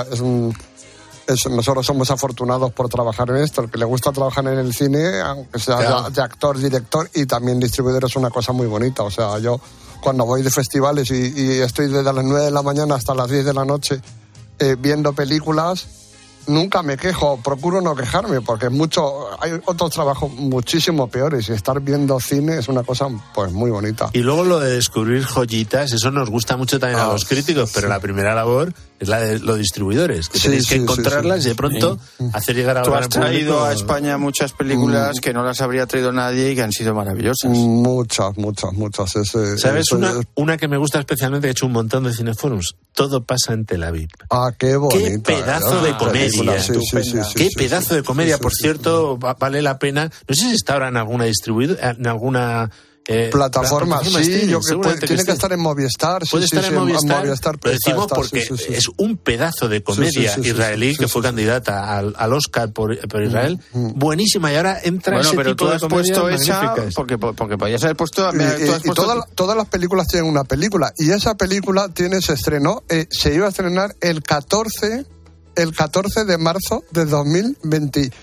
nosotros somos afortunados por trabajar en esto. El que le gusta trabajar en el cine, aunque sea de actor, director y también distribuidor, es una cosa muy bonita. O sea, yo cuando voy de festivales y estoy desde las 9 de la mañana hasta las 10 de la noche viendo películas, nunca me quejo, procuro no quejarme, porque hay otros trabajos muchísimo peores y estar viendo cine es una cosa pues muy bonita.
Y luego lo de descubrir joyitas, eso nos gusta mucho también a los críticos, pero la primera labor es la de los distribuidores, que tenéis que encontrarlas y de pronto hacer llegar a
Tú has traído a España muchas películas que no las habría traído nadie y que han sido maravillosas.
Muchas.
¿Sabes una que me gusta especialmente? He hecho un montón de cineforums. Todo pasa en Tel Aviv.
Qué bonita.
Qué pedazo de comedia. Qué pedazo de comedia. Por cierto, vale la pena. No sé si está ahora en alguna distribuidora, en alguna
plataforma, tiene que estar en Movistar.
Puede estar en Movistar. Lo decimos porque es un pedazo de comedia israelí que fue candidata al Oscar por Israel. Buenísima, y ahora entra ese tipo de comedia magnífica.
Porque podías haber puesto...
Todas las películas tienen una película, y esa película se estrenó, se iba a estrenar el 14 de marzo de 2020.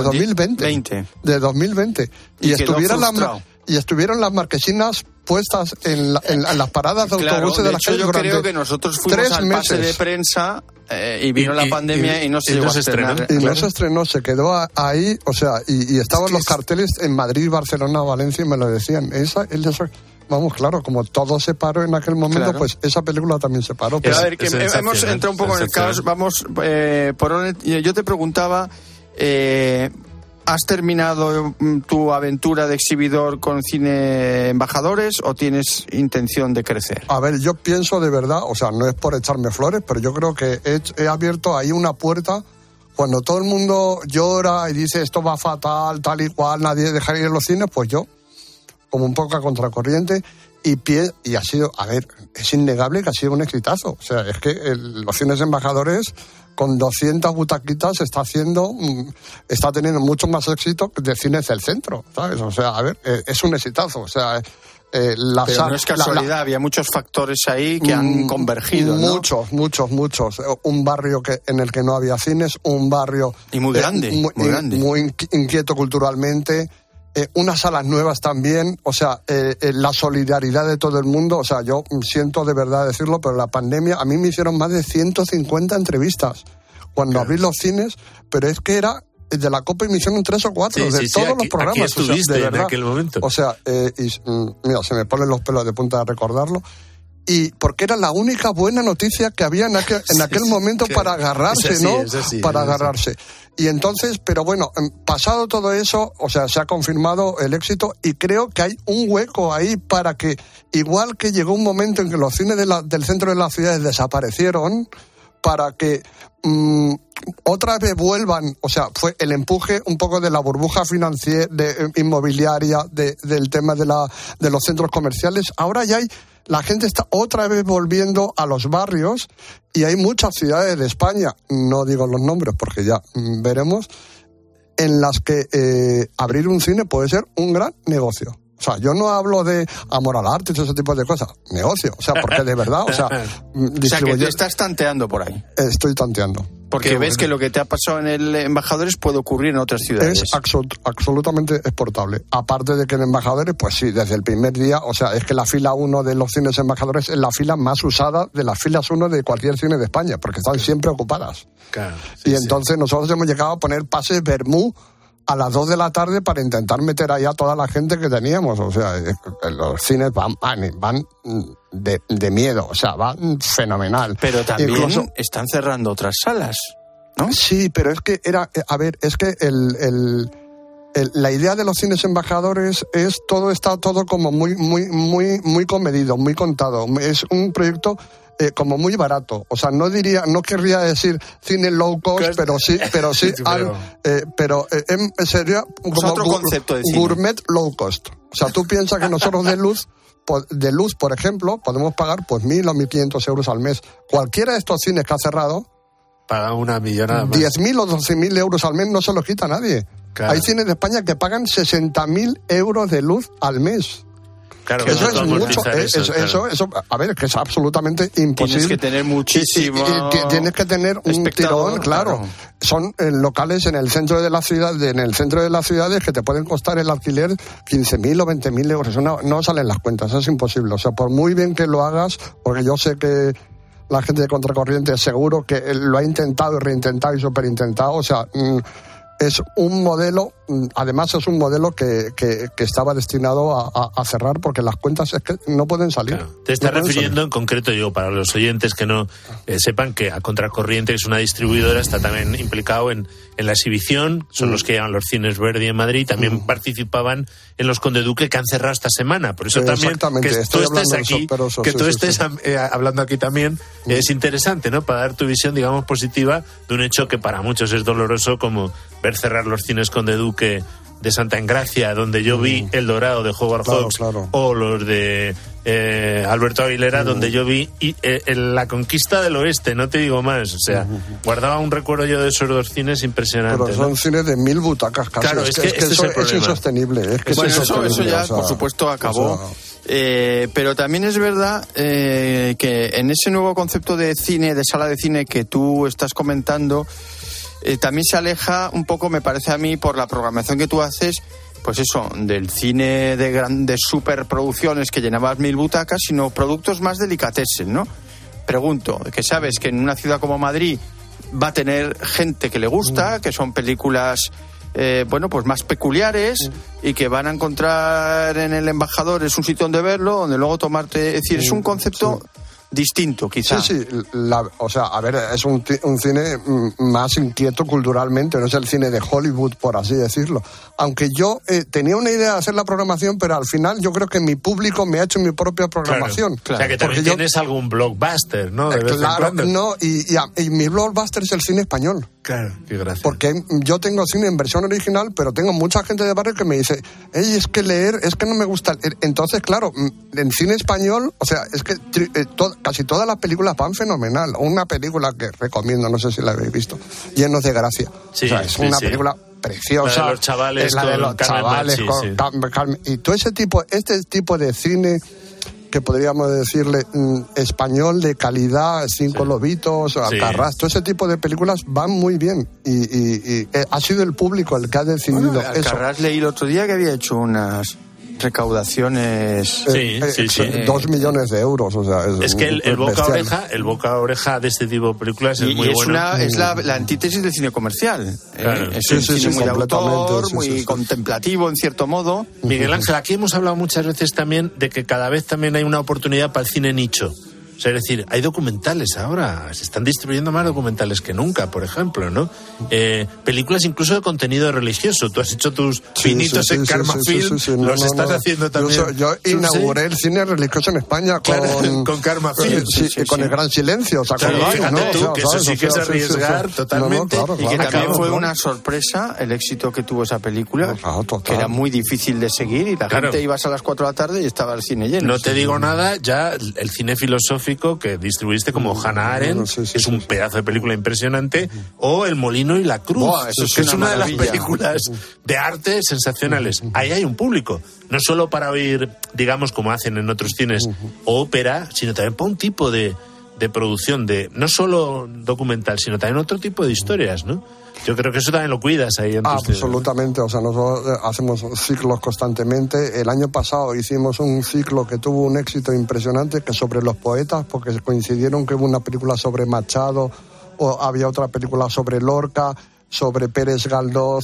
De 2020. Y estuvieron las marquesinas puestas en las paradas de autobuses de la calle.
Yo creo que nosotros fuimos al pase de prensa y vino la pandemia y no se llegó a estrenar.
Y no se estrenó, se quedó ahí, o sea, y estaban los carteles en Madrid, Barcelona, Valencia, y me lo decían. Vamos, claro, como todo se paró en aquel momento, pues esa película también se paró.
Pero a ver, que hemos entrado un poco en el caos. Vamos, yo te preguntaba... ¿Has terminado tu aventura de exhibidor con Cine Embajadores o tienes intención de crecer?
A ver, yo pienso de verdad, o sea, no es por echarme flores, pero yo creo que he abierto ahí una puerta. Cuando todo el mundo llora y dice esto va fatal, tal y cual, nadie deja ir a los cines, pues yo, como un poco a contracorriente, y ha sido, a ver, es innegable que ha sido un exitazo. O sea, es que los Cines Embajadores, con 200 butaquitas, está teniendo mucho más éxito que de Cines del Centro, ¿sabes? O sea, a ver, es un exitazo. O sea,
pero no es casualidad, había muchos factores ahí que han convergido, ¿no?
Muchos. Un barrio en el que no había cines, un barrio...
Y muy grande,
muy inquieto culturalmente... unas salas nuevas también, o sea, la solidaridad de todo el mundo. O sea, yo siento de verdad decirlo, pero la pandemia, a mí me hicieron más de 150 entrevistas cuando abrí los cines, pero es que era de la Copa y me hicieron 3 o 4 todos los programas.
Aquí estuviste,
o sea, de
en aquel momento.
O sea, mira, se me ponen los pelos de punta de recordarlo. Y porque era la única buena noticia que había en aquel momento para agarrarse, para agarrarse. Y entonces, pero bueno, pasado todo eso, o sea, se ha confirmado el éxito y creo que hay un hueco ahí para que, igual que llegó un momento en que los cines del centro de las ciudades desaparecieron, para que otra vez vuelvan, o sea, fue el empuje un poco de la burbuja financiera, inmobiliaria, del tema de los centros comerciales. Ahora ya la gente está otra vez volviendo a los barrios y hay muchas ciudades de España, no digo los nombres porque ya veremos, en las que abrir un cine puede ser un gran negocio. O sea, yo no hablo de amor al arte y ese tipo de cosas. Negocio. O sea, porque de verdad, o sea...
O sea, que te estás tanteando por ahí.
Estoy tanteando.
Porque ves que lo que te ha pasado en el Embajadores puede ocurrir en otras ciudades.
Es absolutamente exportable. Aparte de que en Embajadores, pues sí, desde el primer día, o sea, es que la fila 1 de los cines Embajadores es la fila más usada de las filas 1 de cualquier cine de España, porque están siempre ocupadas.
Claro,
y entonces nosotros hemos llegado a poner pases Bermú a las 2 de la tarde para intentar meter ahí a toda la gente que teníamos. O sea, los cines van de miedo, o sea, van fenomenal.
Pero también incluso están cerrando otras salas, ¿no?
Sí, pero es que es que la idea de los cines Embajadores es está todo como muy comedido, muy contado. Es un proyecto como muy barato, o sea, no querría decir cine low cost, pero sí sería como
otro concepto de cine.
Gourmet low cost. O sea, tú piensas que nosotros de luz, por ejemplo, podemos pagar pues 1.000 o 1.500 euros al mes. Cualquiera de estos cines que ha cerrado
paga una millonada más.
10.000 o 12.000 euros al mes no se los quita nadie. Claro. Hay cines de España que pagan 60.000 euros de luz al mes.
Claro,
eso es mucho, eso, a ver, es que es absolutamente imposible.
Tienes que tener muchísimo.
Tienes que tener un tirón, claro. Son locales en el centro de la ciudad, ciudades que te pueden costar el alquiler 15.000 o 20.000 euros. Eso no salen las cuentas, es imposible. O sea, por muy bien que lo hagas, porque yo sé que la gente de Contracorriente seguro que lo ha intentado y reintentado y superintentado, o sea... es un modelo, además es un modelo que estaba destinado a cerrar porque las cuentas es que no pueden salir.
Claro. Te estás refiriendo en concreto, digo, para los oyentes que no sepan que a Contracorriente, que es una distribuidora, está también implicado en la exhibición, son los que llevan los cines Verdi en Madrid, también participaban en los Conde Duque que han cerrado esta semana. Por eso también que tú estés aquí, hablando aquí también, es interesante, ¿no? Para dar tu visión, digamos, positiva de un hecho que para muchos es doloroso, como ver cerrar los cines Conde Duque de Santa Engracia, donde yo vi El Dorado de Howard Hawks, o los de Alberto Aguilera, donde yo vi La Conquista del Oeste, no te digo más. O sea, guardaba un recuerdo yo de esos dos cines impresionantes.
Pero son cines de 1.000 butacas casi. Claro, es que eso es insostenible. Es que
eso ya, por supuesto, acabó. O sea, pero también es verdad que en ese nuevo concepto de cine, de sala de cine que tú estás comentando, también se aleja un poco, me parece a mí, por la programación que tú haces, pues eso, del cine de grandes superproducciones que llenabas 1.000 butacas, sino productos más delicatessen, ¿no? Pregunto, que sabes que en una ciudad como Madrid va a tener gente que le gusta, que son películas, pues más peculiares, y que van a encontrar en el Embajador, es un sitio donde verlo, donde luego tomarte, es decir, es un concepto... distinto, quizás.
Sí, o sea, a ver, es un cine más inquieto culturalmente, no es el cine de Hollywood, por así decirlo. Aunque yo tenía una idea de hacer la programación, pero al final yo creo que mi público me ha hecho mi propia programación.
Claro. O sea, que también tienes algún blockbuster, ¿no?
Claro, no, y mi blockbuster es el cine español.
Claro, qué gracia.
Porque yo tengo cine en versión original, pero tengo mucha gente de barrio que me dice, es que leer, es que no me gusta. Entonces, claro, en cine español, o sea, es que casi todas las películas van fenomenal. Una película que recomiendo, no sé si la habéis visto, Llenos de Gracia.
Sí,
o sea, es una película preciosa.
La de los chavales,
es la de los chavales con y todo este tipo de cine que podríamos decirle español de calidad, Cinco Lobitos, Alcarrás, todo ese tipo de películas van muy bien y ha sido el público el que ha decidido eso.
Alcarrás leí el otro día que había hecho unas recaudaciones
2 millones de euros, o sea,
es que el boca a oreja de este tipo de películas es muy bueno.
Es la antítesis del cine comercial. Claro. Es un cine muy de autor, muy contemplativo en cierto modo.
Miguel Ángel, aquí hemos hablado muchas veces también de que cada vez también hay una oportunidad para el cine nicho. O O sea, es decir, hay documentales ahora, se están distribuyendo más documentales que nunca, por ejemplo, ¿no? Películas incluso de contenido religioso. Tú has hecho tus pinitos en Karma Film, los estás haciendo también.
Yo inauguré el cine religioso en España
con Karma Film.
Con El Gran Silencio, o sea,
claro, fíjate tú, que eso sí que es arriesgar totalmente.
Y que también fue una sorpresa el éxito que tuvo esa película, que era muy difícil de seguir y la gente ibas a las 4 de la tarde y estaba el cine lleno.
No te digo nada, ya el cine filosófico que distribuiste como Hannah Arendt, que es un pedazo de película impresionante, o El Molino y la Cruz, que es una de las películas de arte sensacionales. Ahí hay un público, no solo para oír, digamos, como hacen en otros cines, ópera, sino también para un tipo de producción, de no solo documental, sino también otro tipo de historias, ¿no? Yo creo que eso también lo cuidas ahí en tus
absolutamente, o sea, nosotros hacemos ciclos constantemente. El año pasado hicimos un ciclo que tuvo un éxito impresionante, que sobre los poetas, porque coincidieron que hubo una película sobre Machado, o había otra película sobre Lorca, sobre Pérez Galdós,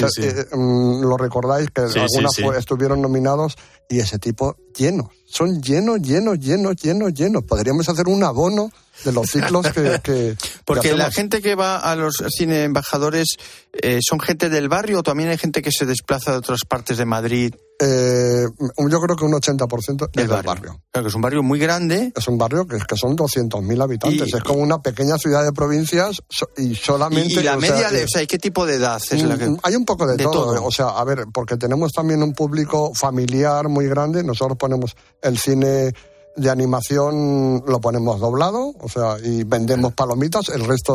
lo recordáis, que algunas estuvieron nominados, y ese tipo son llenos. Podríamos hacer un abono de los ciclos que
porque la gente que va a los cine embajadores son gente del barrio, o también hay gente que se desplaza de otras partes de Madrid.
Yo creo que un 80% es del barrio.
Claro, que es un barrio muy grande.
Es un barrio que son 200.000 habitantes. Es como una pequeña ciudad de provincias y solamente...
¿Y la media ¿y qué tipo de edad es la que...?
Hay un poco de todo. O sea, a ver, porque tenemos también un público familiar muy grande. Nosotros ponemos el cine de animación, lo ponemos doblado, o sea, y vendemos palomitas. El resto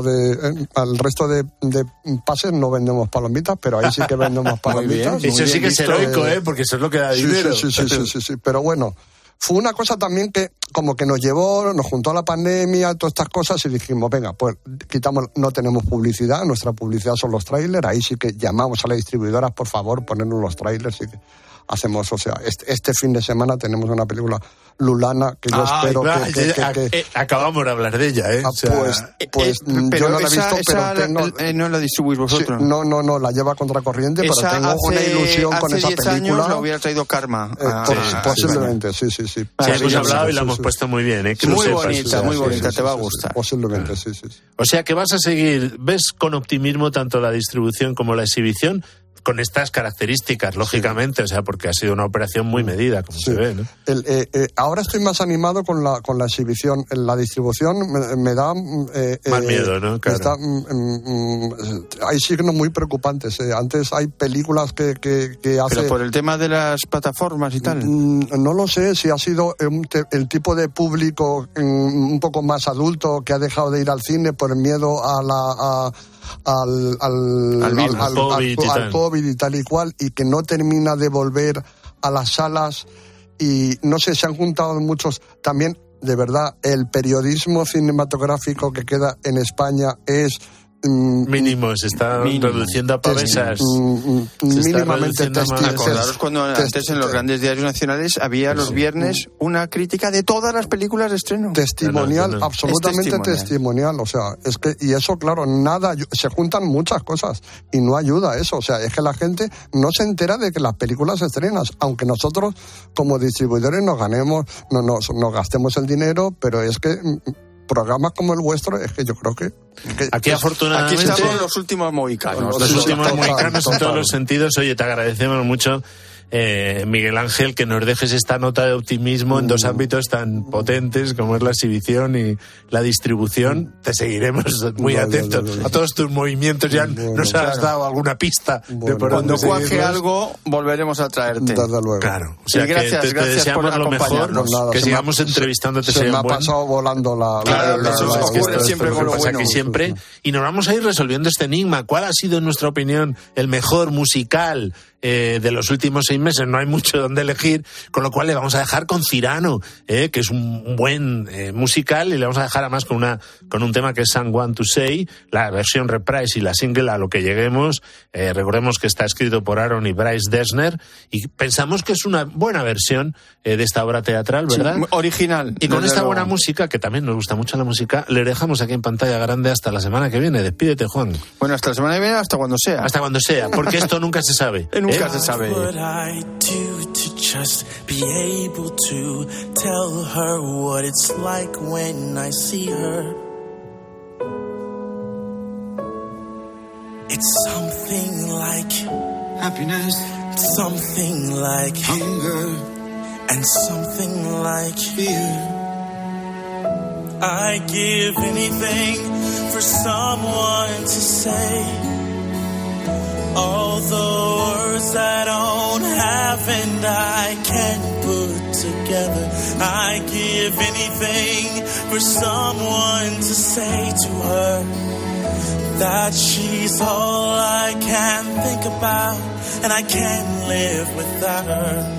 de pases no vendemos palomitas, pero ahí sí que vendemos palomitas.
Eso sí que es heroico, porque eso es lo que da dinero.
Sí. Pero bueno, fue una cosa también que como que nos juntó a la pandemia, todas estas cosas, y dijimos, venga, pues quitamos, no tenemos publicidad, nuestra publicidad son los trailers, ahí sí que llamamos a las distribuidoras, por favor, ponernos los trailers, y que hacemos, o sea, este fin de semana tenemos una película Lulana, que yo espero que
acabamos de hablar de ella,
o sea, pues yo no la he visto, pero
no la distribuís vosotros.
Sí, no, la lleva Contracorriente, pero tengo una ilusión con esa película. Hace 10
años la hubiera traído Karma.
Posiblemente, sí.
Hemos hablado y la hemos puesto muy bien,
muy bonita, te va a gustar.
Posiblemente, sí.
O sea que vas a seguir, ves con optimismo tanto la distribución como la exhibición, con estas características, lógicamente, o sea, porque ha sido una operación muy medida, como se ve, ¿no?
Ahora estoy más animado con la exhibición. En la distribución me da...
más miedo, ¿no? Claro.
Hay signos muy preocupantes. Antes hay películas que hacen...
Pero por el tema de las plataformas y tal.
No lo sé, si ha sido el tipo de público un poco más adulto que ha dejado de ir al cine por el miedo al COVID y tal y cual, y que no termina de volver a las salas, y no sé, se han juntado muchos también. De verdad, el periodismo cinematográfico que queda en España es
mínimo, se está reduciendo a pavesas.
Mínimamente testimonial.
Acordaros cuando antes en los grandes diarios nacionales había los viernes una crítica de todas las películas de estreno.
Testimonial, absolutamente testimonial. O sea, es que, y eso, claro, nada, se juntan muchas cosas y no ayuda a eso. O sea, es que la gente no se entera de que las películas se estrenan, aunque nosotros como distribuidores nos gastemos el dinero, pero es que programas como el vuestro, es que yo creo que
aquí afortunadamente
aquí estamos los últimos mohicanos.
Los últimos mohicanos en todos los sentidos. Oye, te agradecemos mucho, Miguel Ángel, que nos dejes esta nota de optimismo en dos ámbitos tan potentes como es la exhibición y la distribución. Te seguiremos muy atentos a todos tus movimientos. Ya nos has dado alguna pista de por
cuando
dónde
cuaje algo volveremos a traerte.
Desde luego.
Claro. O sea,
y gracias
deseamos
por
lo mejor, que sigamos entrevistándote.
Se me ha pasado volando
siempre con lo bueno. Siempre. Y nos vamos a ir resolviendo este enigma. ¿Cuál ha sido, en nuestra opinión, el mejor musical de los últimos 6 meses? No hay mucho donde elegir, con lo cual le vamos a dejar con Cyrano, que es un buen musical, y le vamos a dejar además con un tema que es Someone to Say, la versión reprise y la single A lo que lleguemos. Recordemos que está escrito por Aaron y Bryce Dessner, y pensamos que es una buena versión de esta obra teatral, ¿verdad?
Sí, original.
Y con esta buena música, que también nos gusta mucho la música, le dejamos aquí en pantalla grande hasta la semana que viene. Despídete, Juan.
Bueno, hasta la semana que viene, hasta cuando sea.
Hasta cuando sea, porque esto nunca se sabe.
Nunca se sabe.
just be able to tell her what it's like when I see her. It's something like happiness, something like hunger, and something like fear. I give anything for someone to say all the words that I don't have and I can't put together. I give anything for someone to say to her that she's all I can think about and I can't live without her.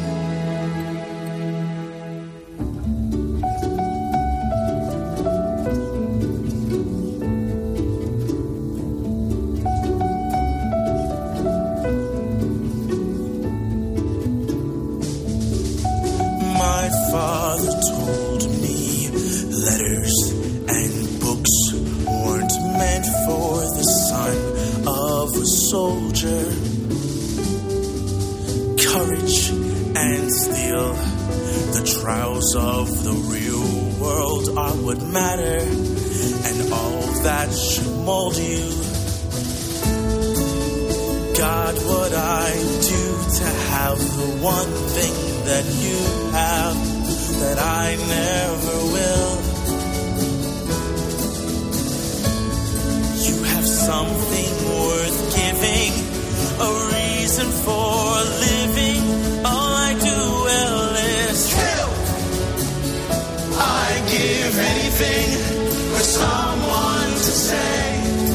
My father told me letters and books weren't meant for the son of a soldier. Courage and steel, the trials of the real world are what matter, and all that should mold you. God, what I do to have the one thing that you have that I never will. You have something worth giving, a reason for living. All I do well is kill. I give anything for someone to say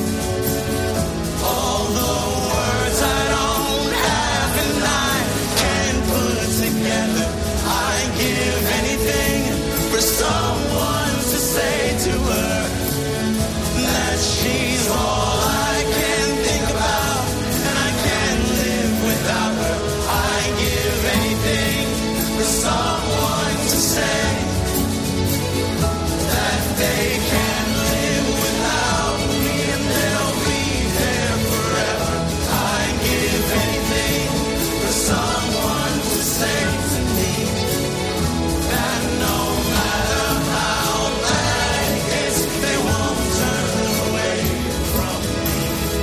all the words I don't have and I can't put together. I give anything for someone to say to her that she's all I can think about and I can't live without her. I give anything for someone to say that they can't live without me and they'll be there forever. I give anything for someone to say to me that no matter how bad it gets, they won't turn away from me.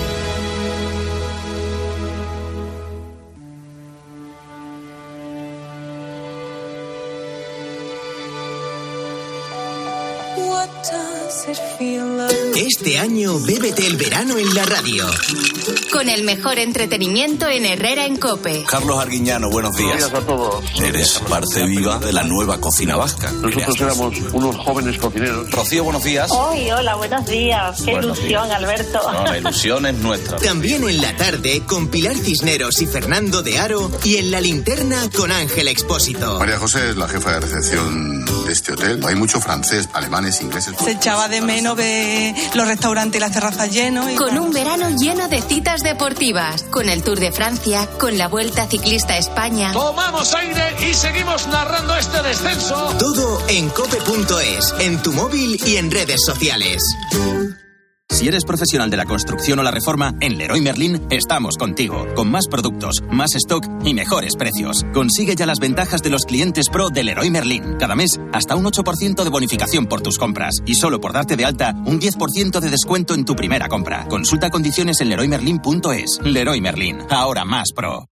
What does it feel like?
Este año bébete el verano en la radio.
Con el mejor entretenimiento en Herrera en COPE.
Carlos Arguiñano, buenos días.
Buenos días a todos.
Eres parte viva de la nueva cocina vasca.
Nosotros éramos unos jóvenes cocineros.
Rocío, buenos días.
Hola, buenos días. Qué
Buenos
ilusión,
días.
Alberto.
No, la ilusión es nuestra.
También en la tarde con Pilar Cisneros y Fernando de Aro y en la linterna con Ángel Expósito.
María José es la jefa de recepción de este hotel. Hay mucho francés, alemanes, ingleses.
Se echaba de menos ver los restaurantes y las terrazas llenos.
Con un verano lleno de citas deportivas, con el Tour de Francia, con la Vuelta Ciclista a España.
Tomamos aire y seguimos narrando este descenso.
Todo en cope.es, en tu móvil y en redes sociales.
Si eres profesional de la construcción o la reforma, en Leroy Merlin estamos contigo, con más productos, más stock y mejores precios. Consigue ya las ventajas de los clientes pro de Leroy Merlin. Cada mes, hasta un 8% de bonificación por tus compras. Y solo por darte de alta, un 10% de descuento en tu primera compra. Consulta condiciones en leroymerlin.es. Leroy Merlin, ahora más pro.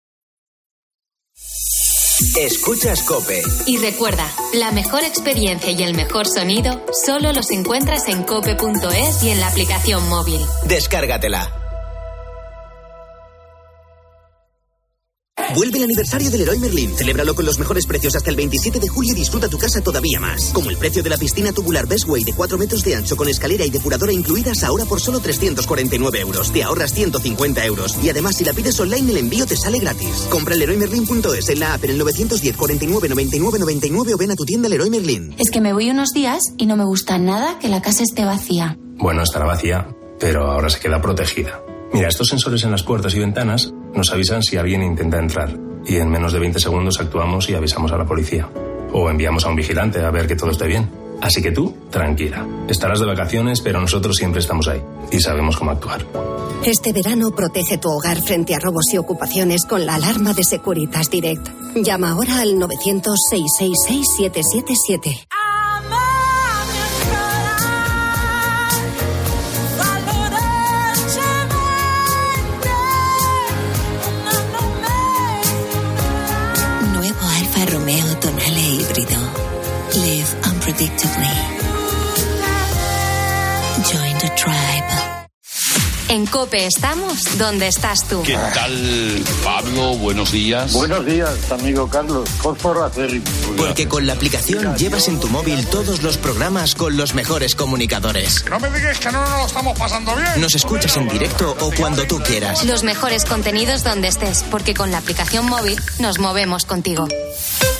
Escuchas COPE.
Y recuerda, la mejor experiencia y el mejor sonido solo los encuentras en cope.es y en la aplicación móvil.
Descárgatela. Vuelve el aniversario del Leroy Merlin. Celébralo con los mejores precios hasta el 27 de julio y disfruta tu casa todavía más. Como el precio de la piscina tubular Bestway de 4 metros de ancho con escalera y depuradora incluidas ahora por solo 349 euros. Te ahorras 150 euros. Y además, si la pides online, el envío te sale gratis. Compra leroymerlin.es en la app en el 910 49 99 99 o ven a tu tienda Leroy Merlin.
Es que me voy unos días y no me gusta nada que la casa esté vacía.
Bueno, estará vacía, pero ahora se queda protegida. Mira, estos sensores en las puertas y ventanas nos avisan si alguien intenta entrar y en menos de 20 segundos actuamos y avisamos a la policía. O enviamos a un vigilante a ver que todo esté bien. Así que tú, tranquila. Estarás de vacaciones, pero nosotros siempre estamos ahí y sabemos cómo actuar.
Este verano protege tu hogar frente a robos y ocupaciones con la alarma de Securitas Direct. Llama ahora al 900-666-777.
Nuevo Alfa Romeo Tonale híbrido. Live unpredictably. Join the tribe.
En COPE estamos donde estás tú.
¿Qué tal, Pablo? Buenos días.
Buenos días, amigo Carlos. Fósforo acérrimo.
Porque con la aplicación llevas en tu móvil todos los programas con los mejores comunicadores.
No me digas que no nos lo estamos pasando bien.
Nos escuchas en directo o cuando tú quieras.
Los mejores contenidos donde estés, porque con la aplicación móvil nos movemos contigo.